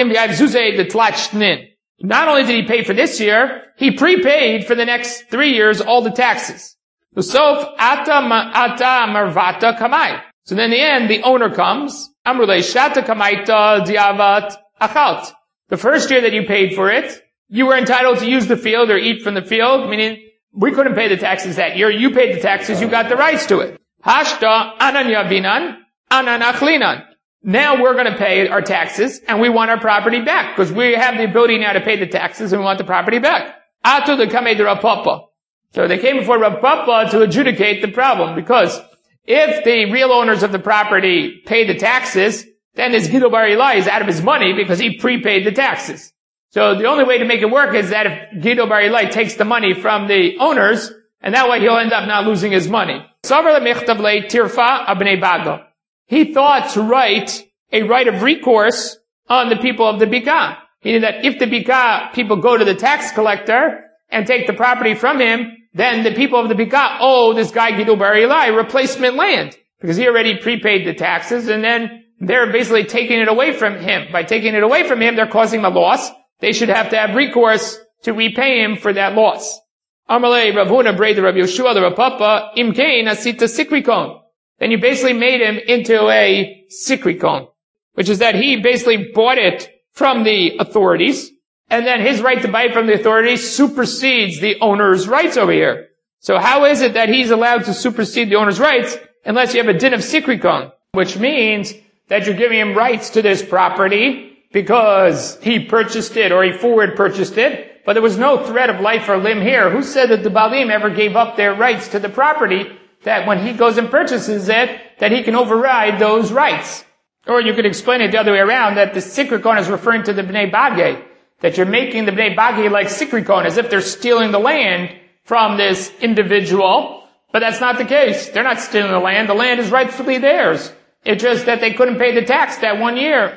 A: only did he pay for this year, he prepaid for the next 3 years all the taxes. So then in the end, the owner comes. The first year that you paid for it, you were entitled to use the field or eat from the field, meaning we couldn't pay the taxes that year. You paid the taxes, you got the rights to it. Now we're going to pay our taxes and we want our property back because we have the ability now to pay the taxes and we want the property back. So they came before Rav Papa to adjudicate the problem, because if the real owners of the property pay the taxes, then this Gido Bar Ilai is out of his money because he prepaid the taxes. So the only way to make it work is that if Gido Bar Ilai takes the money from the owners, and that way he'll end up not losing his money. He thought to write a right of recourse on the people of the Bika, meaning that if the Bika people go to the tax collector and take the property from him, then the people of the Bika owe this guy Gido Bar Ilai replacement land, because he already prepaid the taxes, and then they're basically taking it away from him. By taking it away from him, they're causing him a loss. They should have to have recourse to repay him for that loss. Amalei Rav Huna Brei Rav Yoshua the Rav Papa Imkein Asita Sikrikon. Then you basically made him into a sikrikon, which is that he basically bought it from the authorities, and then his right to buy it from the authorities supersedes the owner's rights over here. So how is it that he's allowed to supersede the owner's rights unless you have a din of sikrikon, which means that you're giving him rights to this property because he purchased it or he forward purchased it, but there was no threat of life or limb here. Who said that the Baalim ever gave up their rights to the property, that when he goes and purchases it, that he can override those rights? Or you could explain it the other way around, that the sikrikon is referring to the Bnei Bagay, that you're making the Bnei Bagay like sikrikon, as if they're stealing the land from this individual. But that's not the case. They're not stealing the land. The land is rightfully theirs. It's just that they couldn't pay the tax that 1 year.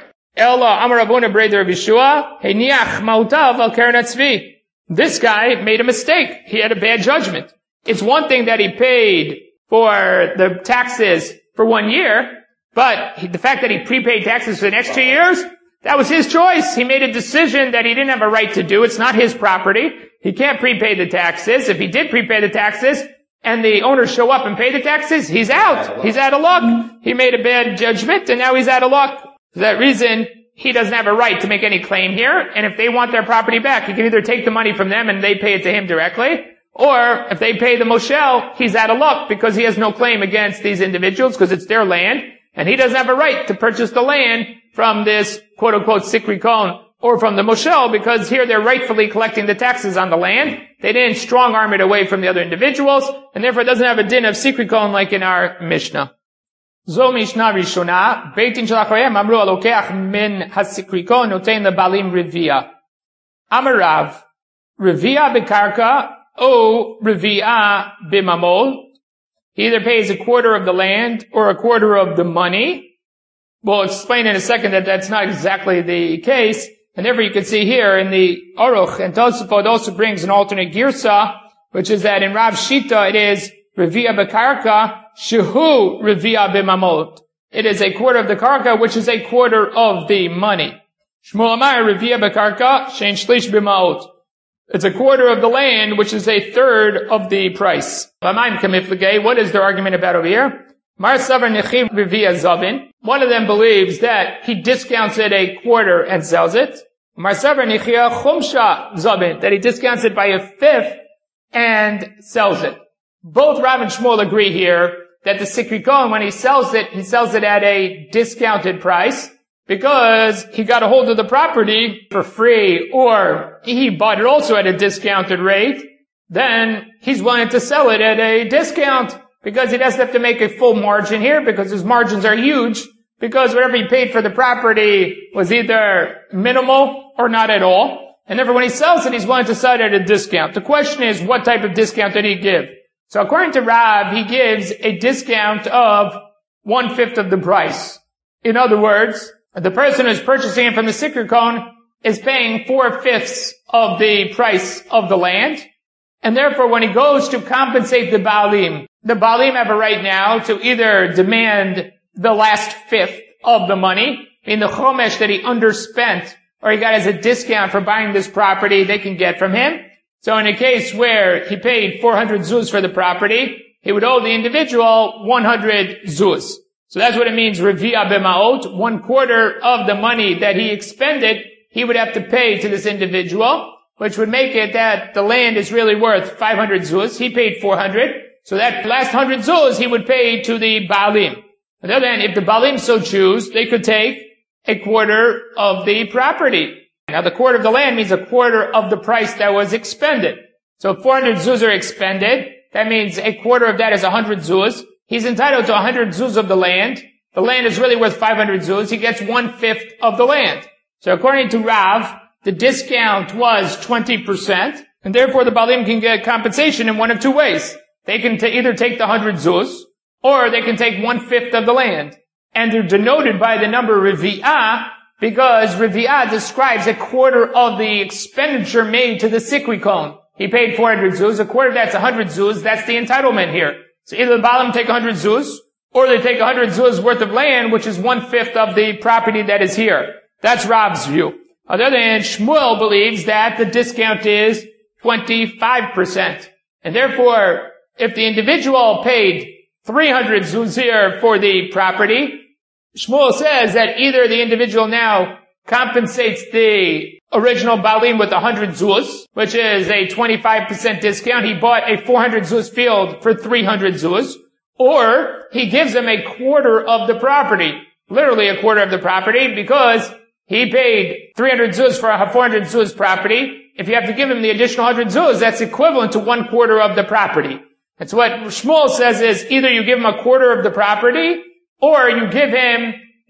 A: This guy made a mistake. He had a bad judgment. It's one thing that he paid for the taxes for 1 year, but the fact that he prepaid taxes for the next 2 years, that was his choice. He made a decision that he didn't have a right to do. It's not his property. He can't prepay the taxes. If he did prepay the taxes and the owners show up and pay the taxes, he's out. He's out of luck. He made a bad judgment and now he's out of luck. For that reason, he doesn't have a right to make any claim here. And if they want their property back, he can either take the money from them and they pay it to him directly, or if they pay the moshel, he's out of luck because he has no claim against these individuals because it's their land, and he doesn't have a right to purchase the land from this quote-unquote sikrikon or from the moshel, because here they're rightfully collecting the taxes on the land. They didn't strong-arm it away from the other individuals, and therefore it doesn't have a din of sikrikon like in our Mishnah. Zo Mishnah Rishona, Beitin Shalachayim Amru Alokeach Min HaSikrikon Notein LeBalim Rivia. Amarav, Rivia Bekarka, O Rivia Bimamol. He either pays a quarter of the land or a quarter of the money. We'll explain in a second that that's not exactly the case. And therefore you can see here in the Aruch, and Tosafot also brings an alternate girsa, which is that in Rav Shita it is Rivia Bekarka, Shehu Rivia Bimamot. It is a quarter of the karka, which is a quarter of the money. Shmuel Amar Rivia Bekarka, Shein Shlish Bima'ot. It's a quarter of the land, which is a third of the price. What is their argument about over here? One of them believes that he discounts it a quarter and sells it. That he discounts it by a fifth and sells it. Both Rav and Shmuel agree here that the sikrikon, when he sells it at a discounted price, because he got a hold of the property for free, or he bought it also at a discounted rate, then he's willing to sell it at a discount, because he doesn't have to make a full margin here, because his margins are huge, because whatever he paid for the property was either minimal or not at all, and therefore when he sells it, he's willing to sell it at a discount. The question is, what type of discount did he give? So according to Rav, he gives a discount of 1/5 of the price. In other words, the person who's purchasing it from the sikrikon is paying 4/5 of the price of the land, and therefore when he goes to compensate the Baalim have a right now to either demand the last fifth of the money, in the chomesh that he underspent, or he got as a discount for buying this property, they can get from him. So in a case where he paid 400 zuz for the property, he would owe the individual 100 zuz. So that's what it means, revi'a b'ma'ot, 1/4 of the money that he expended, he would have to pay to this individual, which would make it that the land is really worth 500 zuz. He paid 400. So that last 100 zuz he would pay to the Baalim. On the other hand, if the Baalim so choose, they could take 1/4 of the property. Now the quarter of the land means 1/4 of the price that was expended. So if 400 zuz are expended, that means 1/4 of that is 100 zuz. He's entitled to 100 zuz of the land. The land is really worth 500 zuz. He gets 1/5 of the land. So according to Rav, the discount was 20%, and therefore the Baalim can get compensation in one of two ways. They can either take the 100 zuz, or they can take 1/5 of the land. And they're denoted by the number revi'ah, because revi'ah describes 1/4 of the expenditure made to the sikrikon. He paid 400 zuz, 1/4 of that's 100 zuz, that's the entitlement here. So either the Baalim take 100 zuz, or they take 100 zuz worth of land, which is 1/5 of the property that is here. That's Rav's view. On the other hand, Shmuel believes that the discount is 25%. And therefore, if the individual paid 300 zuzir for the property, Shmuel says that either the individual now compensates the original Baalim with 100 zuz, which is a 25% discount. He bought a 400 zuz field for 300 zuz, or he gives him 1/4 of the property, literally 1/4 of the property, because he paid 300 zuz for a 400 zuz property. If you have to give him the additional 100 zuz, that's equivalent to 1/4 of the property. That's what Shmuel says is either you give him 1/4 of the property, or you give him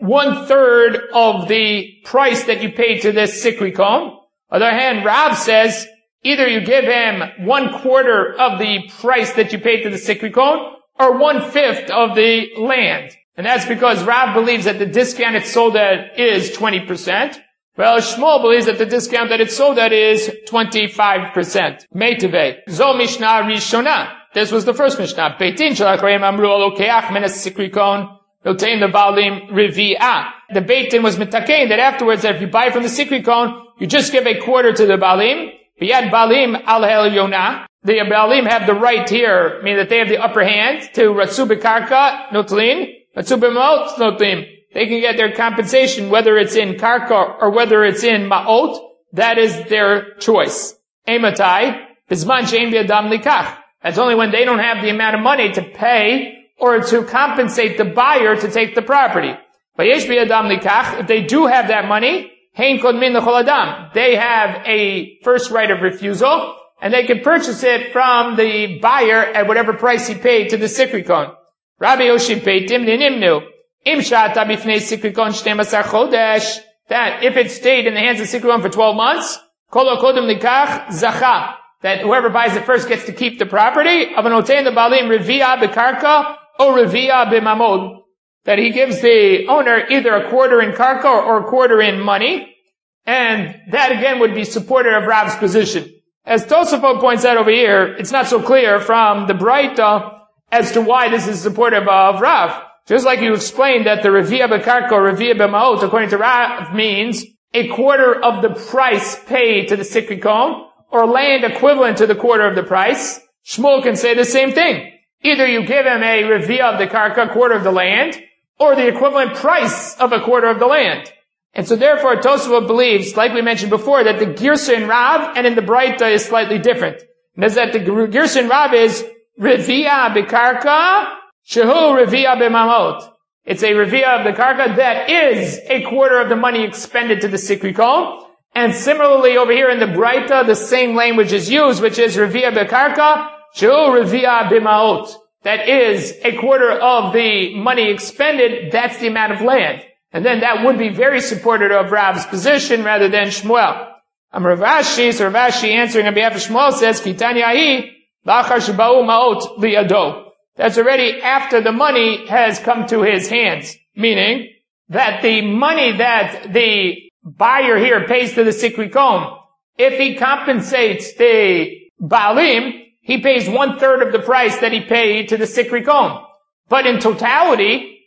A: 1/3 of the price that you paid to this sikrikon. On the other hand, Rav says either you give him 1/4 of the price that you paid to the sikrikon, or 1/5 of the land. And that's because Rav believes that the discount it's sold at is 20%. Well, Shmuel believes that the discount that it's sold at is 25%. Meitave. Zo Mishnah Rishonah. This was the first Mishnah. Beitin shalachreim amru alokeach min sikrikon notein the Baalim revi'ah. The Beitin was mitakein that afterwards that if you buy from the sikrikon, you just give 1/4 to the Baalim. V'yad Baalim al helyonah. The Baalim have the right here, meaning that they have the upper hand to ratzu b'karka notlin, ratzu b'maot notlin. They can get their compensation whether it's in karka or whether it's in ma'ot. That is their choice. Ematai bizman she'ein bi'adam likach. That's only when they don't have the amount of money to pay or to compensate the buyer to take the property. Vayesh bi'adam likach. If they do have that money, hein kodmin l'chol adam. They have a first right of refusal, and they can purchase it from the buyer at whatever price he paid to the sikrikon. Rabbi Yoshi Beitim Ninimnu. Im shata bifnei sikrikon 12 chodesh. That if it stayed in the hands of sikrikon for 12 months, kol kodem likach zacha. That whoever buys it first gets to keep the property. Avanotein the Baalim revi'ah b'karka or revi'ah b'mamod. That he gives the owner either 1/4 in karka or 1/4 in money. And that again would be supported of Rav's position. As Tosafot points out over here, it's not so clear from the Braita as to why this is supportive of Rav. Just like you explained that the revi'ah b'karka or revi'ah b'ma'ot, according to Rav, means 1/4 of the price paid to the sikrikon, or land equivalent to the 1/4 of the price. Shmuel can say the same thing. Either you give him a revi'ah of the karka, 1/4 of the land, or the equivalent price of 1/4 of the land. And so therefore, Tosafot believes, like we mentioned before, that the Girsa in Rav and in the Braita is slightly different. And that's that the Girsa in Rav is revi'ah b'karka, shehu revi'ah b'mamot. It's a revi'ah of the karka that is 1/4 of the money expended to the sikrikon. And similarly over here in the Braita, the same language is used, which is revi'ah b'karka, shehu revi'ah b'ma'ot. That is 1/4 of the money expended, that's the amount of land. And then that would be very supportive of Rav's position rather than Shmuel. Rav Ashi, so Rav Ashi answering on behalf of Shmuel says, Kitanyahi, lachar sheba'u ma'ot liyado. That's already after the money has come to his hands. Meaning that the money that the buyer here pays to the sikrikon, if he compensates the Baalim, he pays 1/3 of the price that he paid to the sikrikon. But in totality,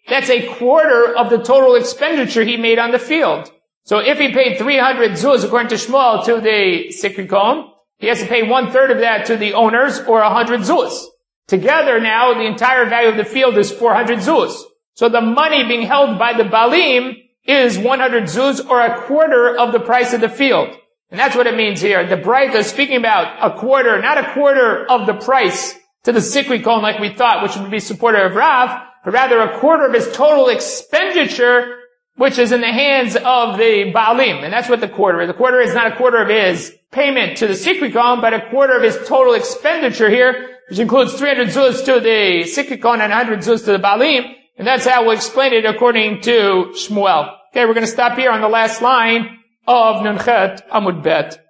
A: that's a quarter of the total expenditure he made on the field. So if he paid 300 zuz, according to Shmuel, to the Sikrikon, he has to pay 1/3 of that to the owners, or 100 zuz. Together now, the entire value of the field is 400 zuz. So the money being held by the Balim is 100 zuz, or a quarter of the price of the field. And that's what it means here. The Braita is speaking about a quarter, not a quarter of the price to the Sikrikon like we thought, which would be supporter of Rav, but rather a quarter of his total expenditure, which is in the hands of the Baalim. And that's what the quarter is. The quarter is not a quarter of his payment to the Sikrikon, but a quarter of his total expenditure here, which includes 300 zuz to the Sikrikon and 100 zuz to the Baalim. And that's how we'll explain it according to Shmuel. Okay, we're going to stop here on the last line of Nunchet Amud Bet.